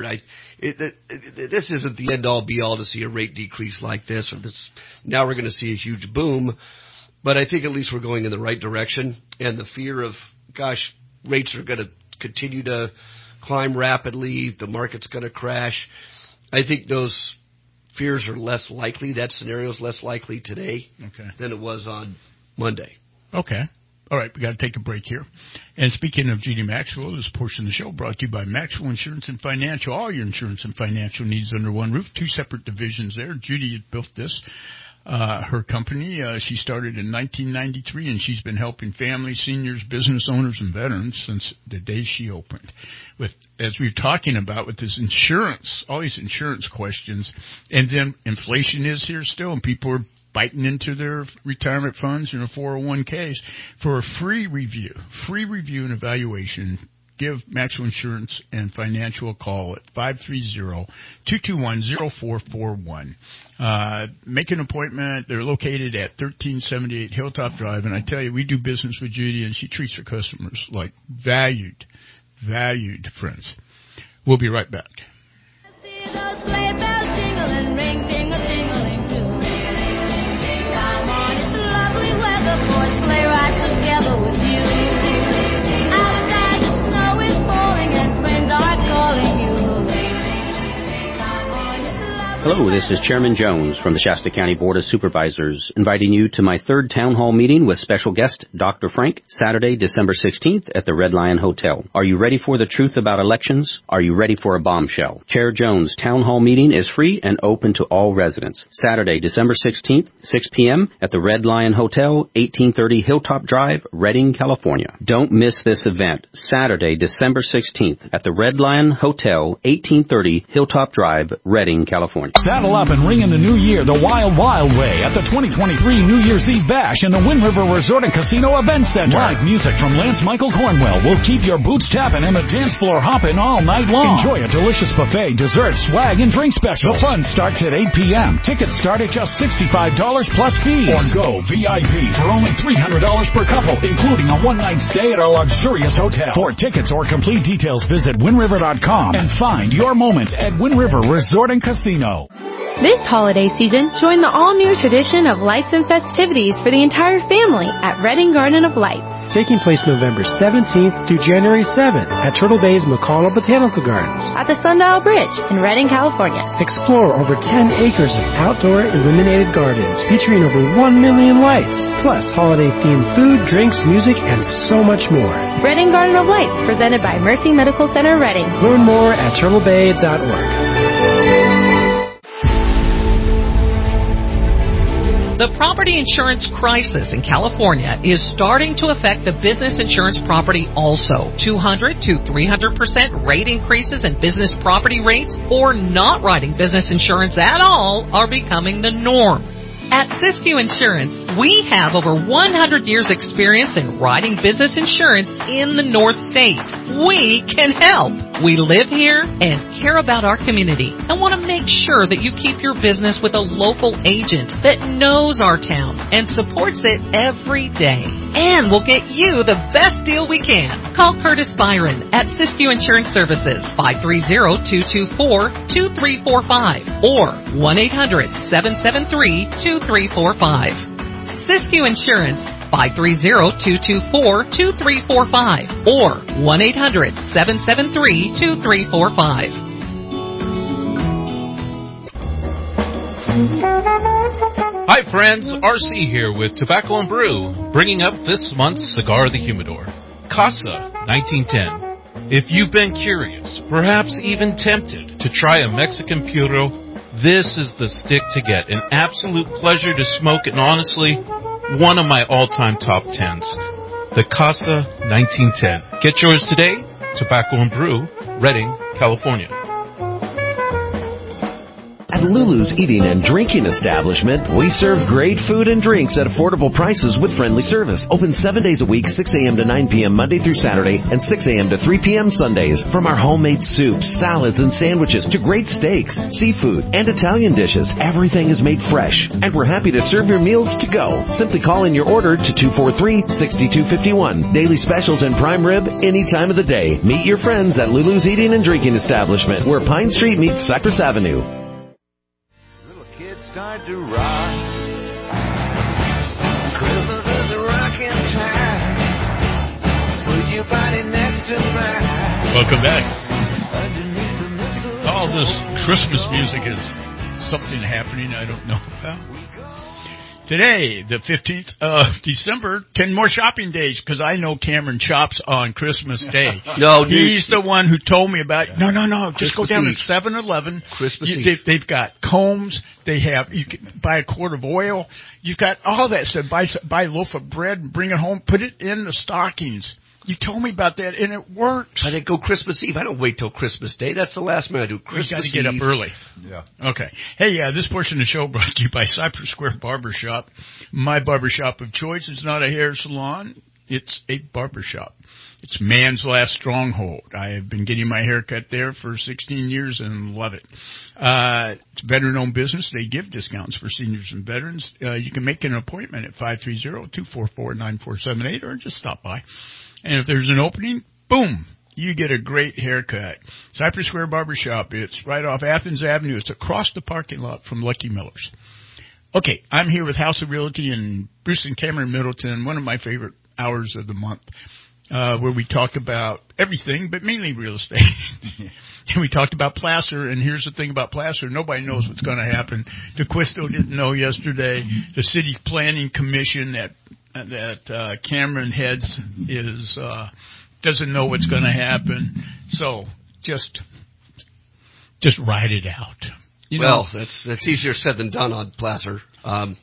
This isn't the end all be all to see a rate decrease like this, or this. Now we're going to see a huge boom. But I think at least we're going in the right direction. And the fear of, rates are going to continue to climb rapidly, the market's going to crash, I think those fears are less likely. That scenario is less likely today than it was on Monday. Okay. All right, we got to take a break here. And speaking of Judy Maxwell, this portion of the show brought to you by Maxwell Insurance and Financial. All your insurance and financial needs under one roof. 2 separate divisions there. Judy had built this. Her company, she started in 1993, and she's been helping families, seniors, business owners, and veterans since the day she opened. As we were talking about with this insurance, all these insurance questions, and then inflation is here still, and people are biting into their retirement funds, 401ks. For a free review and evaluation, give Maxwell Insurance and Financial a call at 530-221-0441. Make an appointment. They're located at 1378 Hilltop Drive, and I tell you, we do business with Judy, and she treats her customers like valued friends. We'll be right back. Hello, this is Chairman Jones from the Shasta County Board of Supervisors, inviting you to my 3rd town hall meeting with special guest Dr. Frank, Saturday, December 16th at the Red Lion Hotel. Are you ready for the truth about elections? Are you ready for a bombshell? Chair Jones' town hall meeting is free and open to all residents. Saturday, December 16th, 6 p.m. at the Red Lion Hotel, 1830 Hilltop Drive, Redding, California. Don't miss this event. Saturday, December 16th at the Red Lion Hotel, 1830 Hilltop Drive, Redding, California. Saddle up and ring in the new year the wild, wild way at the 2023 New Year's Eve Bash in the Wind River Resort and Casino Event Center. Live music from Lance Michael Cornwell will keep your boots tapping and the dance floor hopping all night long. Enjoy a delicious buffet, desserts, swag, and drink specials. The fun starts at 8 p.m. Tickets start at just $65 plus fees. Or go VIP for only $300 per couple, including a one-night stay at a luxurious hotel. For tickets or complete details, visit WindRiver.com and find your moment at Wind River Resort and Casino. This holiday season, join the all-new tradition of lights and festivities for the entire family at Redding Garden of Lights. Taking place November 17th through January 7th at Turtle Bay's McConnell Botanical Gardens. At the Sundial Bridge in Redding, California. Explore over 10 acres of outdoor illuminated gardens featuring over 1 million lights, plus holiday-themed food, drinks, music, and so much more. Redding Garden of Lights, presented by Mercy Medical Center, Redding. Learn more at turtlebay.org. The property insurance crisis in California is starting to affect the business insurance property also. 200 to 300% rate increases in business property rates or not writing business insurance at all are becoming the norm. At Siskiyou Insurance, we have over 100 years experience in writing business insurance in the North State. We can help. We live here and care about our community and want to make sure that you keep your business with a local agent that knows our town and supports it every day. And we'll get you the best deal we can. Call Curtis Byron at Siskiyou Insurance Services, 530-224-2345 or 1-800-773-2345. Siskiyou Insurance, 530-224-2345 or 1-800-773-2345. Hi friends, RC here with Tobacco and Brew, bringing up this month's Cigar of the Humidor, Casa 1910. If you've been curious, perhaps even tempted to try a Mexican Puro, this is the stick to get. An absolute pleasure to smoke and honestly, one of my all-time top 10s. The Casa 1910. Get yours today, Tobacco and Brew, Redding, California. At Lulu's Eating and Drinking Establishment, we serve great food and drinks at affordable prices with friendly service. Open 7 days a week, 6 a.m. to 9 p.m. Monday through Saturday, and 6 a.m. to 3 p.m. Sundays. From our homemade soups, salads, and sandwiches to great steaks, seafood, and Italian dishes, everything is made fresh. And we're happy to serve your meals to go. Simply call in your order to 243-6251. Daily specials and prime rib any time of the day. Meet your friends at Lulu's Eating and Drinking Establishment, where Pine Street meets Cypress Avenue. Start to rock. Christmas is a rocking time. Put your body next to mine. Welcome back. All this Christmas music is something happening I don't know about. Today, the 15th of December, 10 more shopping days, because I know Cameron shops on Christmas Day. No, he's the one who told me about it. No, just Christmas go down Eve. to 7-Eleven. Christmas Eve. They've got combs. You can buy a quart of oil. You've got all that stuff. Buy a loaf of bread and bring it home. Put it in the stockings. You told me about that, and it works. I didn't go Christmas Eve. I don't wait till Christmas Day. That's the last minute I do. Christmas Eve. You got to get up early. Yeah. Okay. Hey, this portion of the show brought to you by Cypress Square Barbershop. My barbershop of choice is not a hair salon. It's a barbershop. It's man's last stronghold. I have been getting my hair cut there for 16 years and love it. It's a veteran-owned business. They give discounts for seniors and veterans. You can make an appointment at 530-244-9478 or just stop by. And if there's an opening, boom, you get a great haircut. Cypress Square Barbershop, it's right off Athens Avenue. It's across the parking lot from Lucky Miller's. Okay, I'm here with House of Realty and Bruce and Cameron Middleton, one of my favorite hours of the month, where we talk about everything, but mainly real estate. And we talked about Placer, and here's the thing about Placer. Nobody knows what's going to happen. DeQuisto didn't know yesterday. The City Planning Commission that Cameron heads doesn't know what's going to happen. So just ride it out. That's easier said than done on Placer. Riding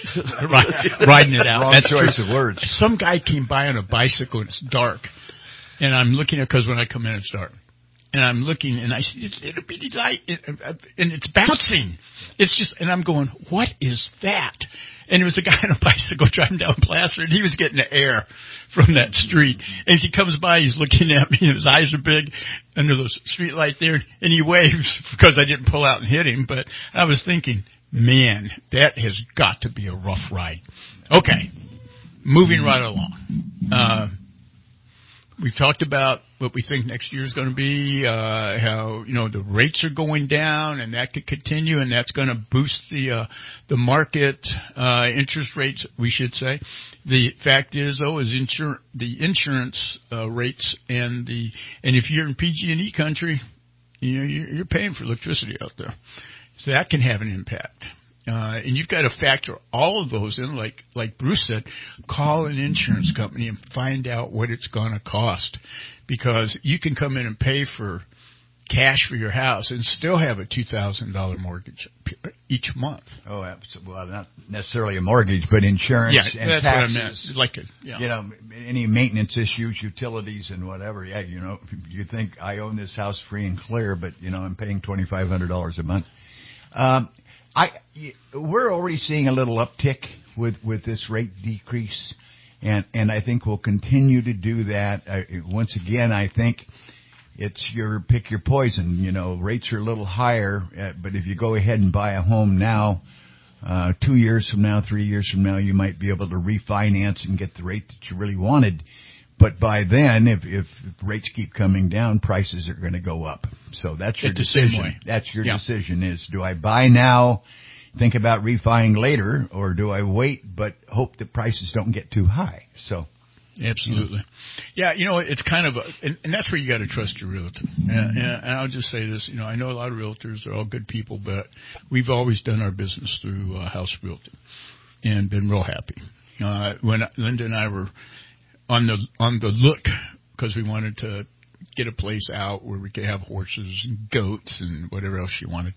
it out. Wrong That's choice true. of words. Some guy came by on a bicycle and it's dark, and I'm looking at because when I come in it's dark. And I'm looking, and I see it's a little bitty light, and it's bouncing. It's just, and I'm going, what is that? And it was a guy on a bicycle driving down Placer, and he was getting the air from that street. And as he comes by, he's looking at me, and his eyes are big under the street light there, and he waves because I didn't pull out and hit him. But I was thinking, man, that has got to be a rough ride. Okay, moving right along. We've talked about what we think next year is going to be, how, the rates are going down and that could continue, and that's going to boost the market, interest rates, we should say. The fact is, though, is the insurance rates and if you're in PG&E country, you're paying for electricity out there. So that can have an impact. And you've got to factor all of those in, like Bruce said, call an insurance company and find out what it's going to cost, because you can come in and pay for cash for your house and still have a $2,000 mortgage each month. Oh, absolutely. Well, not necessarily a mortgage, but insurance and that's taxes. what I meant. Any maintenance issues, utilities, and whatever. Yeah, you think I own this house free and clear, but I'm paying $2,500 a month. We're already seeing a little uptick with this rate decrease, and I think we'll continue to do that. Once again, I think it's pick your poison. You know, rates are a little higher, but if you go ahead and buy a home now, 2 years from now, 3 years from now, you might be able to refinance and get the rate that you really wanted. But by then, if rates keep coming down, prices are going to go up. So that's your decision. That's your decision is, do I buy now, think about refining later, or do I wait but hope that prices don't get too high? So, absolutely. Yeah, you know, it's kind of and that's where you got to trust your realtor. And I'll just say this, you know, I know a lot of realtors, they're all good people, but we've always done our business through House Realty and been real happy. When Linda and I were on the look, because we wanted to get a place out where we could have horses and goats and whatever else you wanted,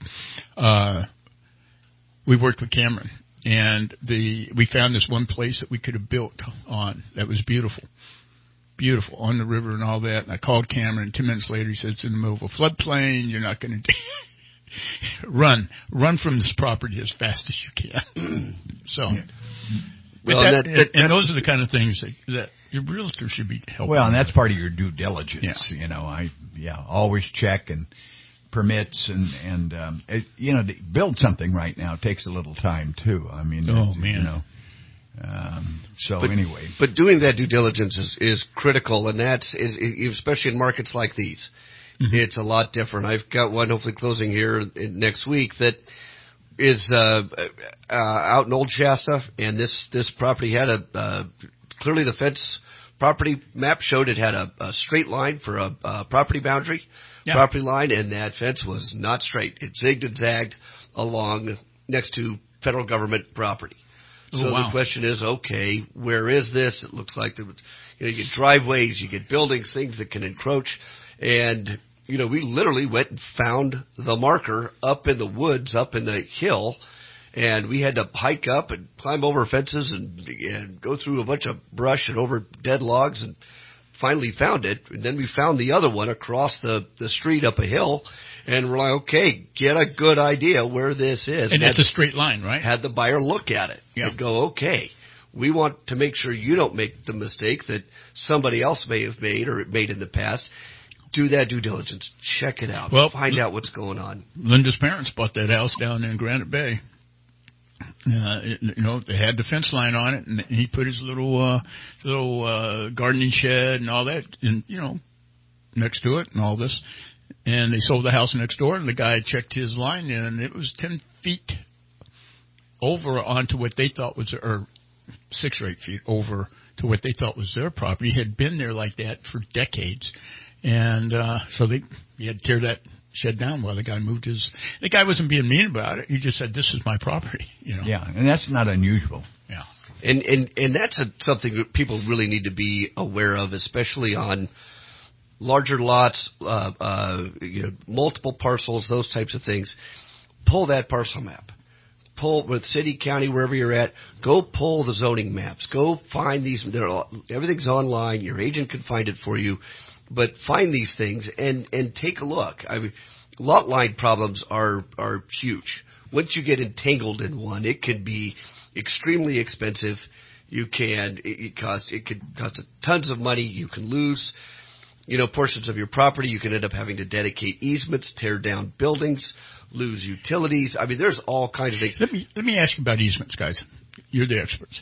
we worked with Cameron. And we found this one place that we could have built on that was beautiful on the river and all that. And I called Cameron. 2 minutes later, he said, it's in the middle of a floodplain. You're not going to run from this property as fast as you can. So, well, and those are the kind of things that your realtor should be helping. Well, and that's part of your due diligence. Yeah. You know, always check and permits and you know, to build something right now takes a little time too. I mean, you know, anyway. But doing that due diligence is critical, and that's especially in markets like these. Mm-hmm. It's a lot different. I've got one hopefully closing here next week that is out in Old Shasta, and this property had clearly the fence property map showed it had a straight line for a property boundary. Yeah. Property line, and that fence was not straight. It zigged and zagged along next to federal government property. So the question is, okay, where is this? It looks like there was, you get driveways, you get buildings, things that can encroach, and we literally went and found the marker up in the woods, up in the hill, and we had to hike up and climb over fences and go through a bunch of brush and over dead logs and finally found it. And then we found the other one across the street up a hill, and we're like, okay, get a good idea where this is. And it's a straight line, right? Had the buyer look at it and go, okay, we want to make sure you don't make the mistake that somebody else may have made or made in the past. Do that due diligence. Check it out. Well, find out what's going on. Linda's parents bought that house down in Granite Bay. They had the fence line on it, and he put his little gardening shed and all that, and next to it and all this. And they sold the house next door, and the guy checked his line, and it was 10 feet over onto what they thought was, or 6 or 8 feet over to what they thought was their property. He had been there like that for decades, and so he had to tear that shed down while the guy moved his. The guy wasn't being mean about it. He just said, "This is my property." Yeah, and that's not unusual. Yeah, and that's something that people really need to be aware of, especially on larger lots, multiple parcels, those types of things. Pull that parcel map. Pull with city, county, wherever you're at. Go pull the zoning maps. Go find these. Everything's online. Your agent can find it for you. But find these things and take a look. I mean, lot line problems are huge. Once you get entangled in one, it can be extremely expensive. It could cost tons of money. You can lose, portions of your property. You can end up having to dedicate easements, tear down buildings, lose utilities. I mean, there's all kinds of things. Let me ask you about easements, guys. You're the experts.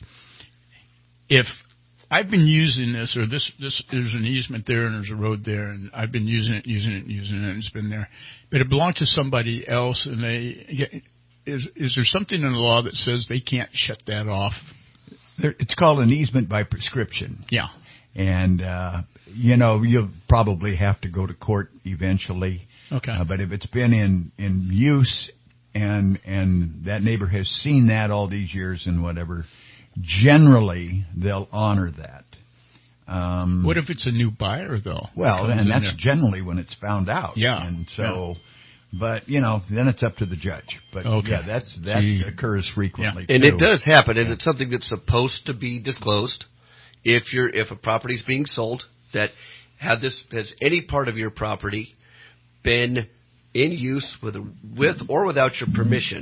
If I've been using this, or this, there's an easement there and there's a road there, and I've been using it, and it's been there. But it belongs to somebody else, and is there something in the law that says they can't shut that off? It's called an easement by prescription. Yeah. And, you'll probably have to go to court eventually. Okay. But if it's been in use and that neighbor has seen that all these years and whatever, generally, they'll honor that. What if it's a new buyer, though? Well, and that's generally when it's found out. Yeah. And so, but, then it's up to the judge. But, that occurs frequently, And it does happen, and it's something that's supposed to be disclosed. If a property is being sold, that has any part of your property been in use with or without your permission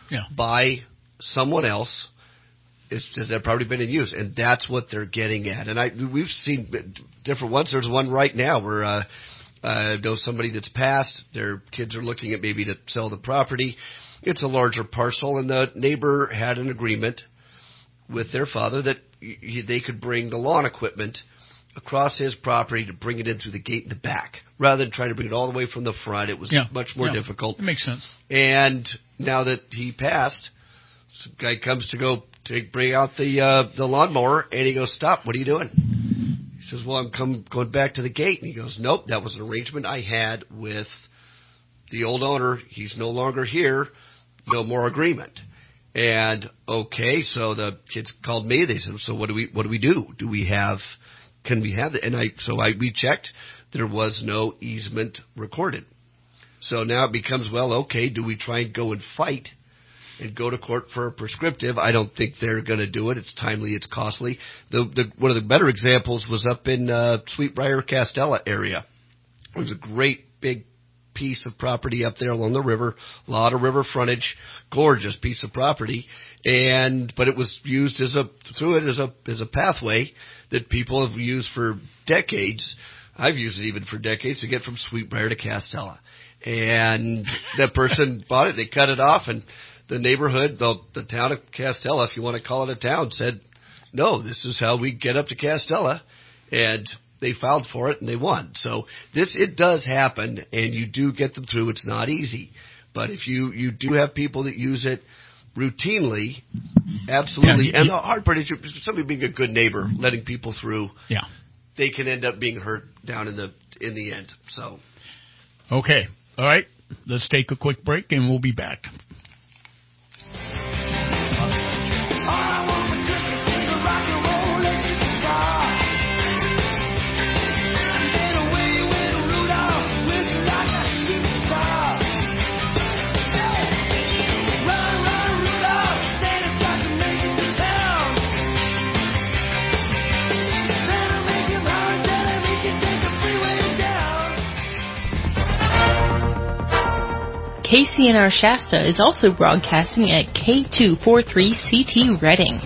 by someone else. Has that property been in use? And that's what they're getting at. And we've seen different ones. There's one right now where I know somebody that's passed. Their kids are looking at maybe to sell the property. It's a larger parcel, and the neighbor had an agreement with their father that they could bring the lawn equipment across his property to bring it in through the gate in the back. Rather than trying to bring it all the way from the front, it was much more difficult. It makes sense. And now that he passed, this guy comes to go to bring out the lawnmower, and he goes, "Stop, what are you doing?" He says, "Well, I'm going back to the gate." And he goes, "Nope, that was an arrangement I had with the old owner. He's no longer here. No more agreement." And okay, so the kids called me. They said, "So what do we do? Can we have that?" And we checked. There was no easement recorded. So now it becomes, well, okay, do we try and go and fight and go to court for a prescriptive? I don't think they're going to do it. It's timely. It's costly. One of the better examples was up in Sweetbriar, Castella area. It was a great big piece of property up there along the river, a lot of river frontage, gorgeous piece of property, but it was used as a pathway that people have used for decades. I've used it even for decades to get from Sweetbriar to Castella. And that person bought it, they cut it off, and the neighborhood, the town of Castella, if you want to call it a town, said, "No, this is how we get up to Castella." And they filed for it, and they won. So it does happen, and you do get them through. It's not easy. But if you do have people that use it routinely, absolutely. And the hard part is somebody being a good neighbor, letting people through. Yeah. They can end up being hurt down in the end. So. Okay. All right. Let's take a quick break, and we'll be back. KCNR Shasta is also broadcasting at K243CT Reading.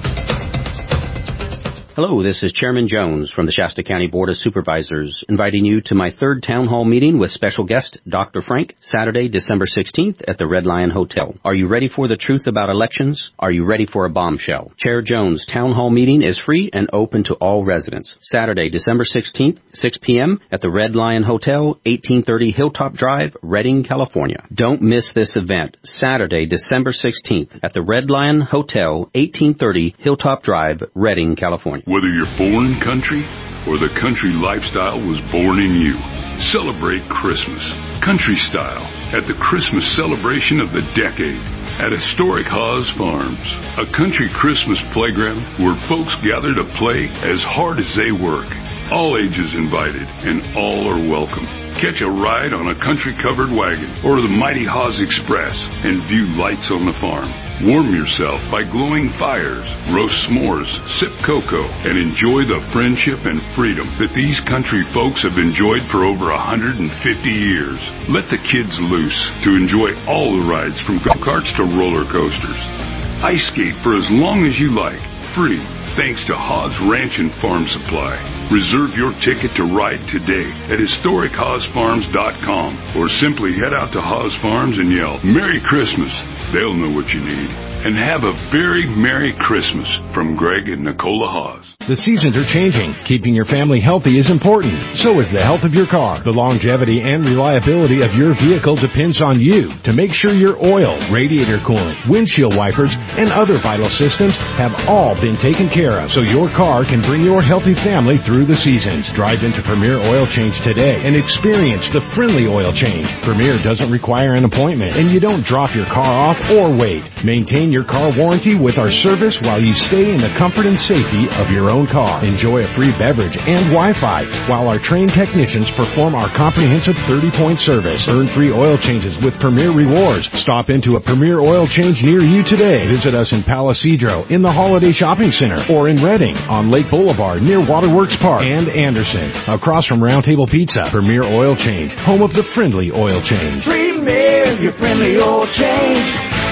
Hello, this is Chairman Jones from the Shasta County Board of Supervisors, inviting you to my third town hall meeting with special guest Dr. Frank, Saturday, December 16th at the Red Lion Hotel. Are you ready for the truth about elections? Are you ready for a bombshell? Chair Jones' town hall meeting is free and open to all residents. Saturday, December 16th, 6 p.m. at the Red Lion Hotel, 1830 Hilltop Drive, Redding, California. Don't miss this event. Saturday, December 16th at the Red Lion Hotel, 1830 Hilltop Drive, Redding, California. Whether you're born country or the country lifestyle was born in you, celebrate Christmas country style at the Christmas celebration of the decade at Historic Haas Farms, a country Christmas playground where folks gather to play as hard as they work. All ages invited and all are welcome. Catch a ride on a country-covered wagon or the mighty Haas Express and view lights on the farm. Warm yourself by glowing fires, roast s'mores, sip cocoa, and enjoy the friendship and freedom that these country folks have enjoyed for over 150 years. Let the kids loose to enjoy all the rides from go-karts to roller coasters. Ice skate for as long as you like, free, thanks to Haas Ranch and Farm Supply. Reserve your ticket to ride today at HistoricHaasFarms.com or simply head out to Haas Farms and yell, "Merry Christmas." They'll know what you need. And have a very Merry Christmas from Greg and Nicola Haas. The seasons are changing. Keeping your family healthy is important. So is the health of your car. The longevity and reliability of your vehicle depends on you to make sure your oil, radiator coolant, windshield wipers, and other vital systems have all been taken care of so your car can bring your healthy family through the seasons. Drive into Premier Oil Change today and experience the friendly oil change. Premier doesn't require an appointment, and you don't drop your car off or wait. Maintain your car warranty with our service while you stay in the comfort and safety of your own car. Enjoy a free beverage and Wi-Fi while our trained technicians perform our comprehensive 30-point service. Earn free oil changes with Premier Rewards. Stop into a Premier Oil Change near you today. Visit us in Palo Cedro, in the Holiday Shopping Center, or in Redding, on Lake Boulevard near Waterworks Park, and Anderson, across from Round Table Pizza. Premier Oil Change, home of the friendly oil change. Premier, your friendly oil change. Premier.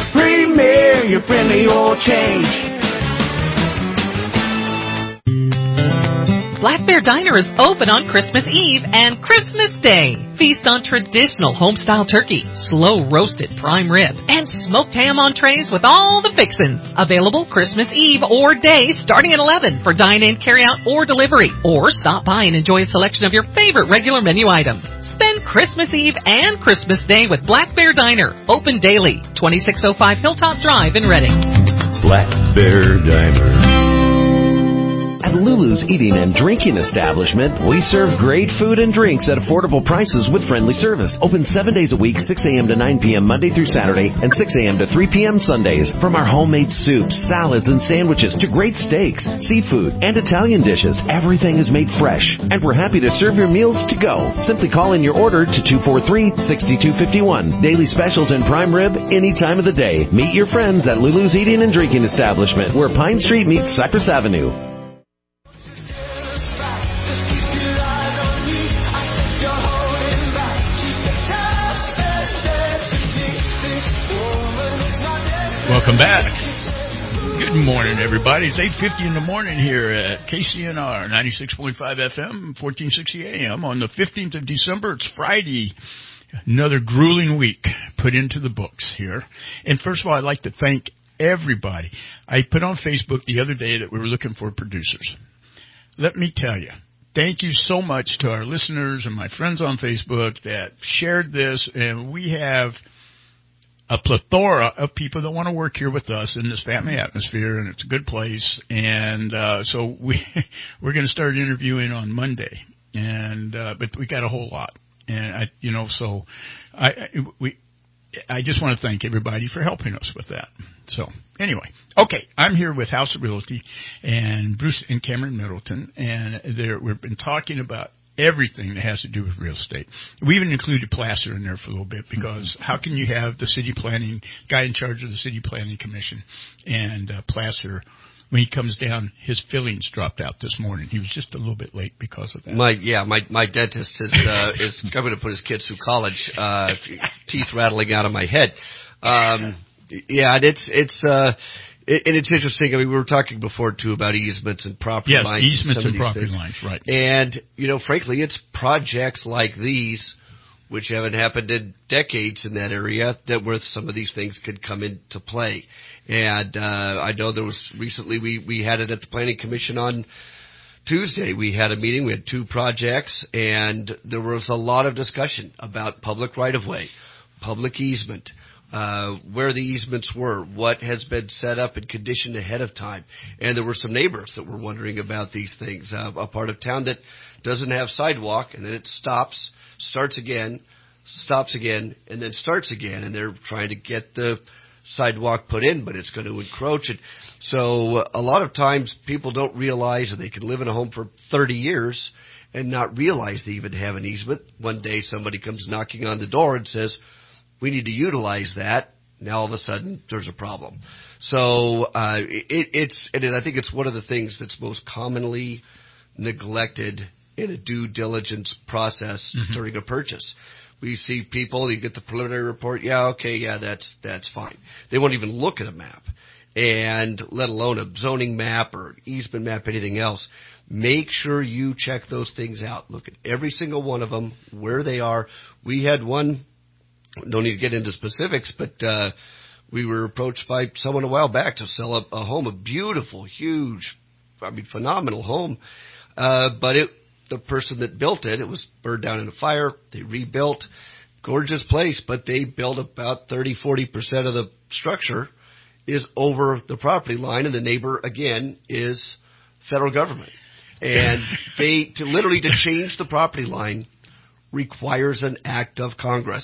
Premier, your friendly oil change. Black Bear Diner is open on Christmas Eve and Christmas Day. Feast on traditional home-style turkey, slow-roasted prime rib, and smoked ham entrees with all the fixins. Available Christmas Eve or day starting at 11 for dine-in, carry-out, or delivery. Or stop by and enjoy a selection of your favorite regular menu items. Spend Christmas Eve and Christmas Day with Black Bear Diner. Open daily. 2605 Hilltop Drive in Reading. Black Bear Diner. At Lulu's Eating and Drinking Establishment, we serve great food and drinks at affordable prices with friendly service. Open 7 days a week, 6 a.m. to 9 p.m. Monday through Saturday, and 6 a.m. to 3 p.m. Sundays. From our homemade soups, salads, and sandwiches to great steaks, seafood, and Italian dishes, everything is made fresh. And we're happy to serve your meals to go. Simply call in your order to 243-6251. Daily specials and prime rib any time of the day. Meet your friends at Lulu's Eating and Drinking Establishment, where Pine Street meets Cypress Avenue. Welcome back. Good morning, everybody. It's 8:50 in the morning here at KCNR 96.5 FM, 1460 AM on the 15th of December. It's Friday. Another grueling week put into the books here. And first of all, I'd like to thank everybody. I put on Facebook the other day that we were looking for producers. Let me tell you, thank you so much to our listeners and my friends on Facebook that shared this, and we have a plethora of people that want to work here with us in this family atmosphere, and it's a good place. And so we're going to start interviewing on Monday, and but we got a whole lot, and I just want to thank everybody for helping us with that. So anyway, okay, I'm here with House of Realty and Bruce and Cameron Middleton, and we've been talking about everything that has to do with real estate. We even included Placer in there for a little bit, because how can you have the city planning guy in charge of the city planning commission, and Placer, when he comes down, his fillings dropped out this morning. He was just a little bit late because of that. My dentist is coming to put his kids through college. Teeth rattling out of my head. It's interesting. I mean, we were talking before, too, about easements and property lines. Yes, easements and property lines, right. And, frankly, it's projects like these, which haven't happened in decades in that area, that where some of these things could come into play. And I know there was recently, we had it at the Planning Commission on Tuesday. We had a meeting. We had 2 projects, and there was a lot of discussion about public right-of-way, public easement, where the easements were, what has been set up and conditioned ahead of time. And there were some neighbors that were wondering about these things. A part of town that doesn't have sidewalk, and then it stops, starts again, stops again, and then starts again. And they're trying to get the sidewalk put in, but it's going to encroach it. So a lot of times people don't realize that they can live in a home for 30 years and not realize they even have an easement. One day somebody comes knocking on the door and says, we need to utilize that. Now all of a sudden there's a problem. So I think it's one of the things that's most commonly neglected in a due diligence process during a purchase. We see people, you get the preliminary report, that's fine. They won't even look at a map, and let alone a zoning map or easement map, anything else. Make sure you check those things out. Look at every single one of them, where they are. We had one. Don't need to get into specifics, but we were approached by someone a while back to sell a home, a beautiful, huge, phenomenal home. But the person that built it was burned down in a fire. They rebuilt. Gorgeous place, but they built about 30-40% of the structure is over the property line, and the neighbor, again, is federal government. And to change the property line requires an act of Congress.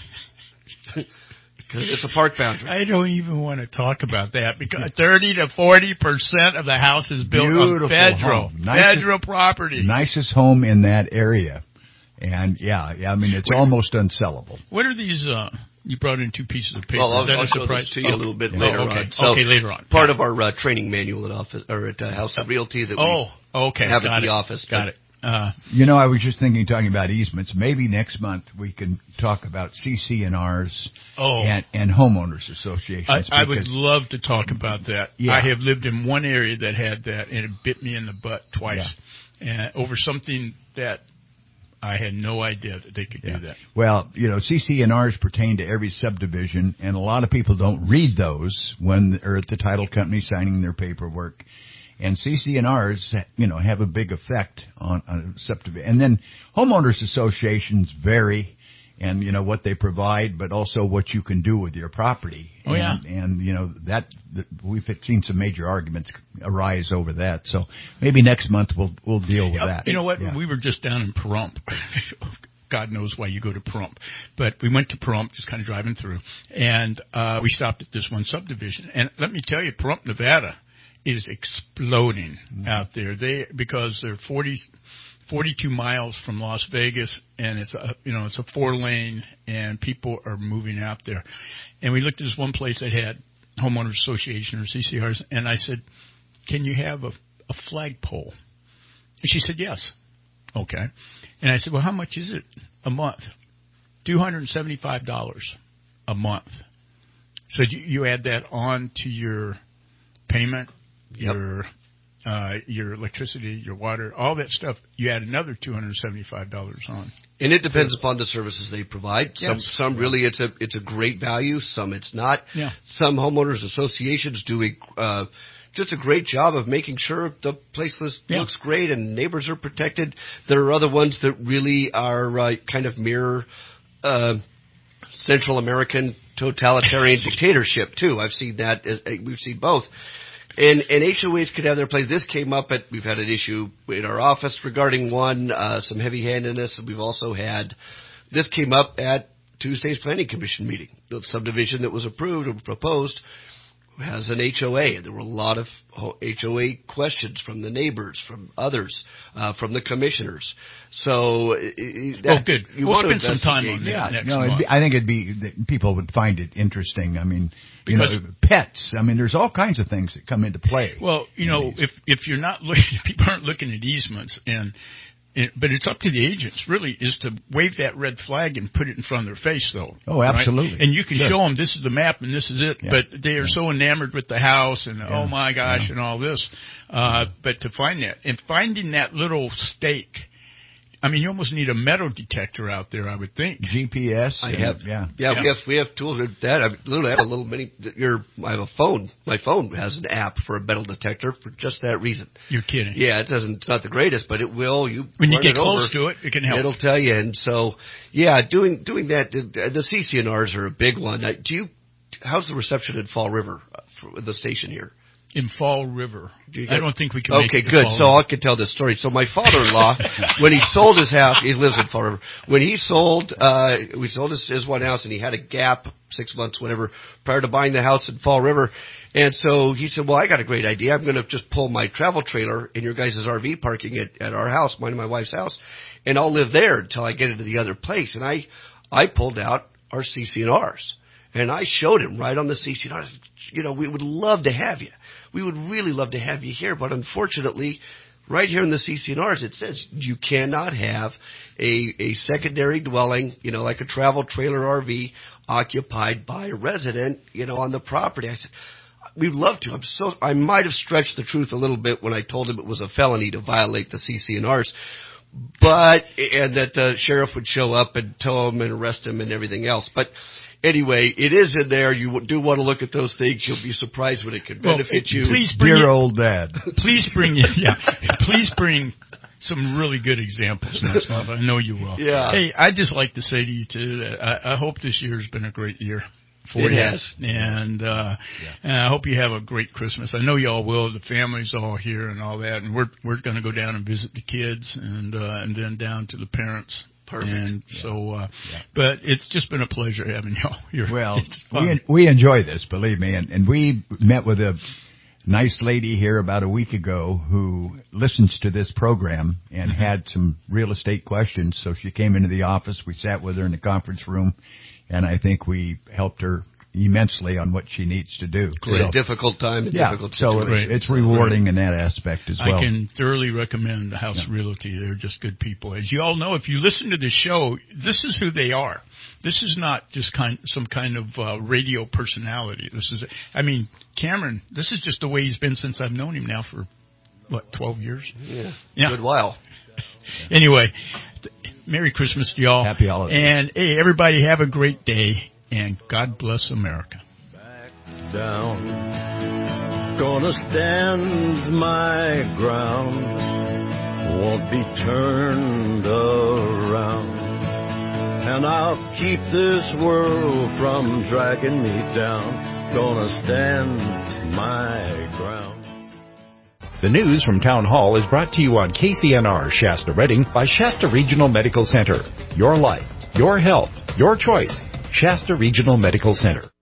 Because it's a park boundary. I don't even want to talk about that, because 30 to 40% of the house is built on federal property. Nicest home in that area. And it's almost unsellable. What are these? You brought in 2 pieces of paper. Well, I'll show this to you a little bit later on. So later on. Part of our training manual at House of Realty that we have at the office. Got it. I was just thinking, talking about easements, maybe next month we can talk about CC&Rs and homeowners associations. I would love to talk about that. Yeah. I have lived in one area that had that, and it bit me in the butt twice, and over something that I had no idea that they could do that. Well, CC&Rs pertain to every subdivision, and a lot of people don't read those when they're at the title company signing their paperwork. And CC&Rs, have a big effect on a subdivision. And then homeowners associations vary and, what they provide, but also what you can do with your property. Oh, yeah. And we've seen some major arguments arise over that. So maybe next month we'll deal with that. You know what? We were just down in Pahrump. God knows why you go to Pahrump. But we went to Pahrump, just kind of driving through, and we stopped at this one subdivision. And let me tell you, Pahrump, Nevada is exploding out there. Because they're 42 miles from Las Vegas, and it's a 4-lane, and people are moving out there. And we looked at this one place that had homeowners association or CCRs, and I said, "Can you have a flagpole?" And she said, "Yes." Okay. And I said, "Well, how much is it a month?" $275 a month. So you add that on to your payment, your electricity, your water, all that stuff. You add another $275 on. And it depends upon the services they provide. Some really it's a great value. Some it's not. Yeah. Some homeowners associations do just a great job of making sure the place looks great and neighbors are protected. There are other ones that really are kind of mirror Central American totalitarian dictatorship too. I've seen that. We've seen both. And HOAs could have their place. This came up we've had an issue in our office regarding one, some heavy-handedness. We've also this came up at Tuesday's Planning Commission meeting. The subdivision that was approved or proposed has an HOA, and there were a lot of HOA questions from the neighbors, from others, from the commissioners. So, good. We'll spend some time on that next month. I think people would find it interesting. I mean, pets. I mean, there's all kinds of things that come into play. Well, if you're not looking, people aren't looking at easements, but it's up to the agents, really, is to wave that red flag and put it in front of their face, though. Oh, absolutely. Right? And you can show them this is the map and this is it, but they are so enamored with the house and, oh, my gosh, and all this. But to find that, and finding that little stake, I mean, you almost need a metal detector out there, I would think. GPS. We have tools like that. I literally have a little mini. I have a phone. My phone has an app for a metal detector for just that reason. You're kidding? Yeah, it doesn't. It's not the greatest, but it will. When you get close to it, it can help. It'll tell you. And so, doing that. The CC&Rs are a big one. How's the reception in Fall River for the station here? In Fall River. I don't think we can make it to good. Fall So River. I can tell this story. So my father-in-law, when he sold his house, he lives in Fall River. When he sold, we sold his one house, and he had a gap, 6 months, whatever, prior to buying the house in Fall River. And so he said, well, I got a great idea. I'm going to just pull my travel trailer in your guys' RV parking at our house, mine and my wife's house, and I'll live there until I get into the other place. And I pulled out our CC&Rs. And I showed him right on the CC&Rs, we would love to have you. We would really love to have you here, but unfortunately, right here in the CC&Rs, it says you cannot have a secondary dwelling, like a travel trailer RV occupied by a resident, on the property. I said, we'd love to. I might have stretched the truth a little bit when I told him it was a felony to violate the CC&Rs. And that the sheriff would show up and tow him and arrest him and everything else. But anyway, it is in there. You do want to look at those things. You'll be surprised when it can benefit you. Dear old dad. Please bring some really good examples next month. I know you will. Yeah. Hey, I'd just like to say to you too that I hope this year has been a great year for you. It has. And I hope you have a great Christmas. I know y'all will. The family's all here and all that, and we're going to go down and visit the kids and then down to the parents. Perfect. And but it's just been a pleasure having y'all here. Well, we enjoy this, believe me. And we met with a nice lady here about a week ago who listens to this program and had some real estate questions. So she came into the office. We sat with her in the conference room, and I think we helped her, immensely on what she needs to do. It's a difficult time, difficult situation. So it's rewarding in that aspect as well. I can thoroughly recommend the House Realty. They're just good people. As you all know, if you listen to this show, this is who they are. This is not just some kind of radio personality. This is, Cameron, this is just the way he's been since I've known him now for, 12 years? Yeah. Good while. Anyway, Merry Christmas to y'all. Happy holidays. And, hey, everybody have a great day, and God bless America. Back down, gonna stand my ground, won't be turned around, and I'll keep this world from dragging me down, gonna stand my ground. The news from Town Hall is brought to you on KCNR Shasta Redding by Shasta Regional Medical Center. Your life, your health, your choice. Shasta Regional Medical Center.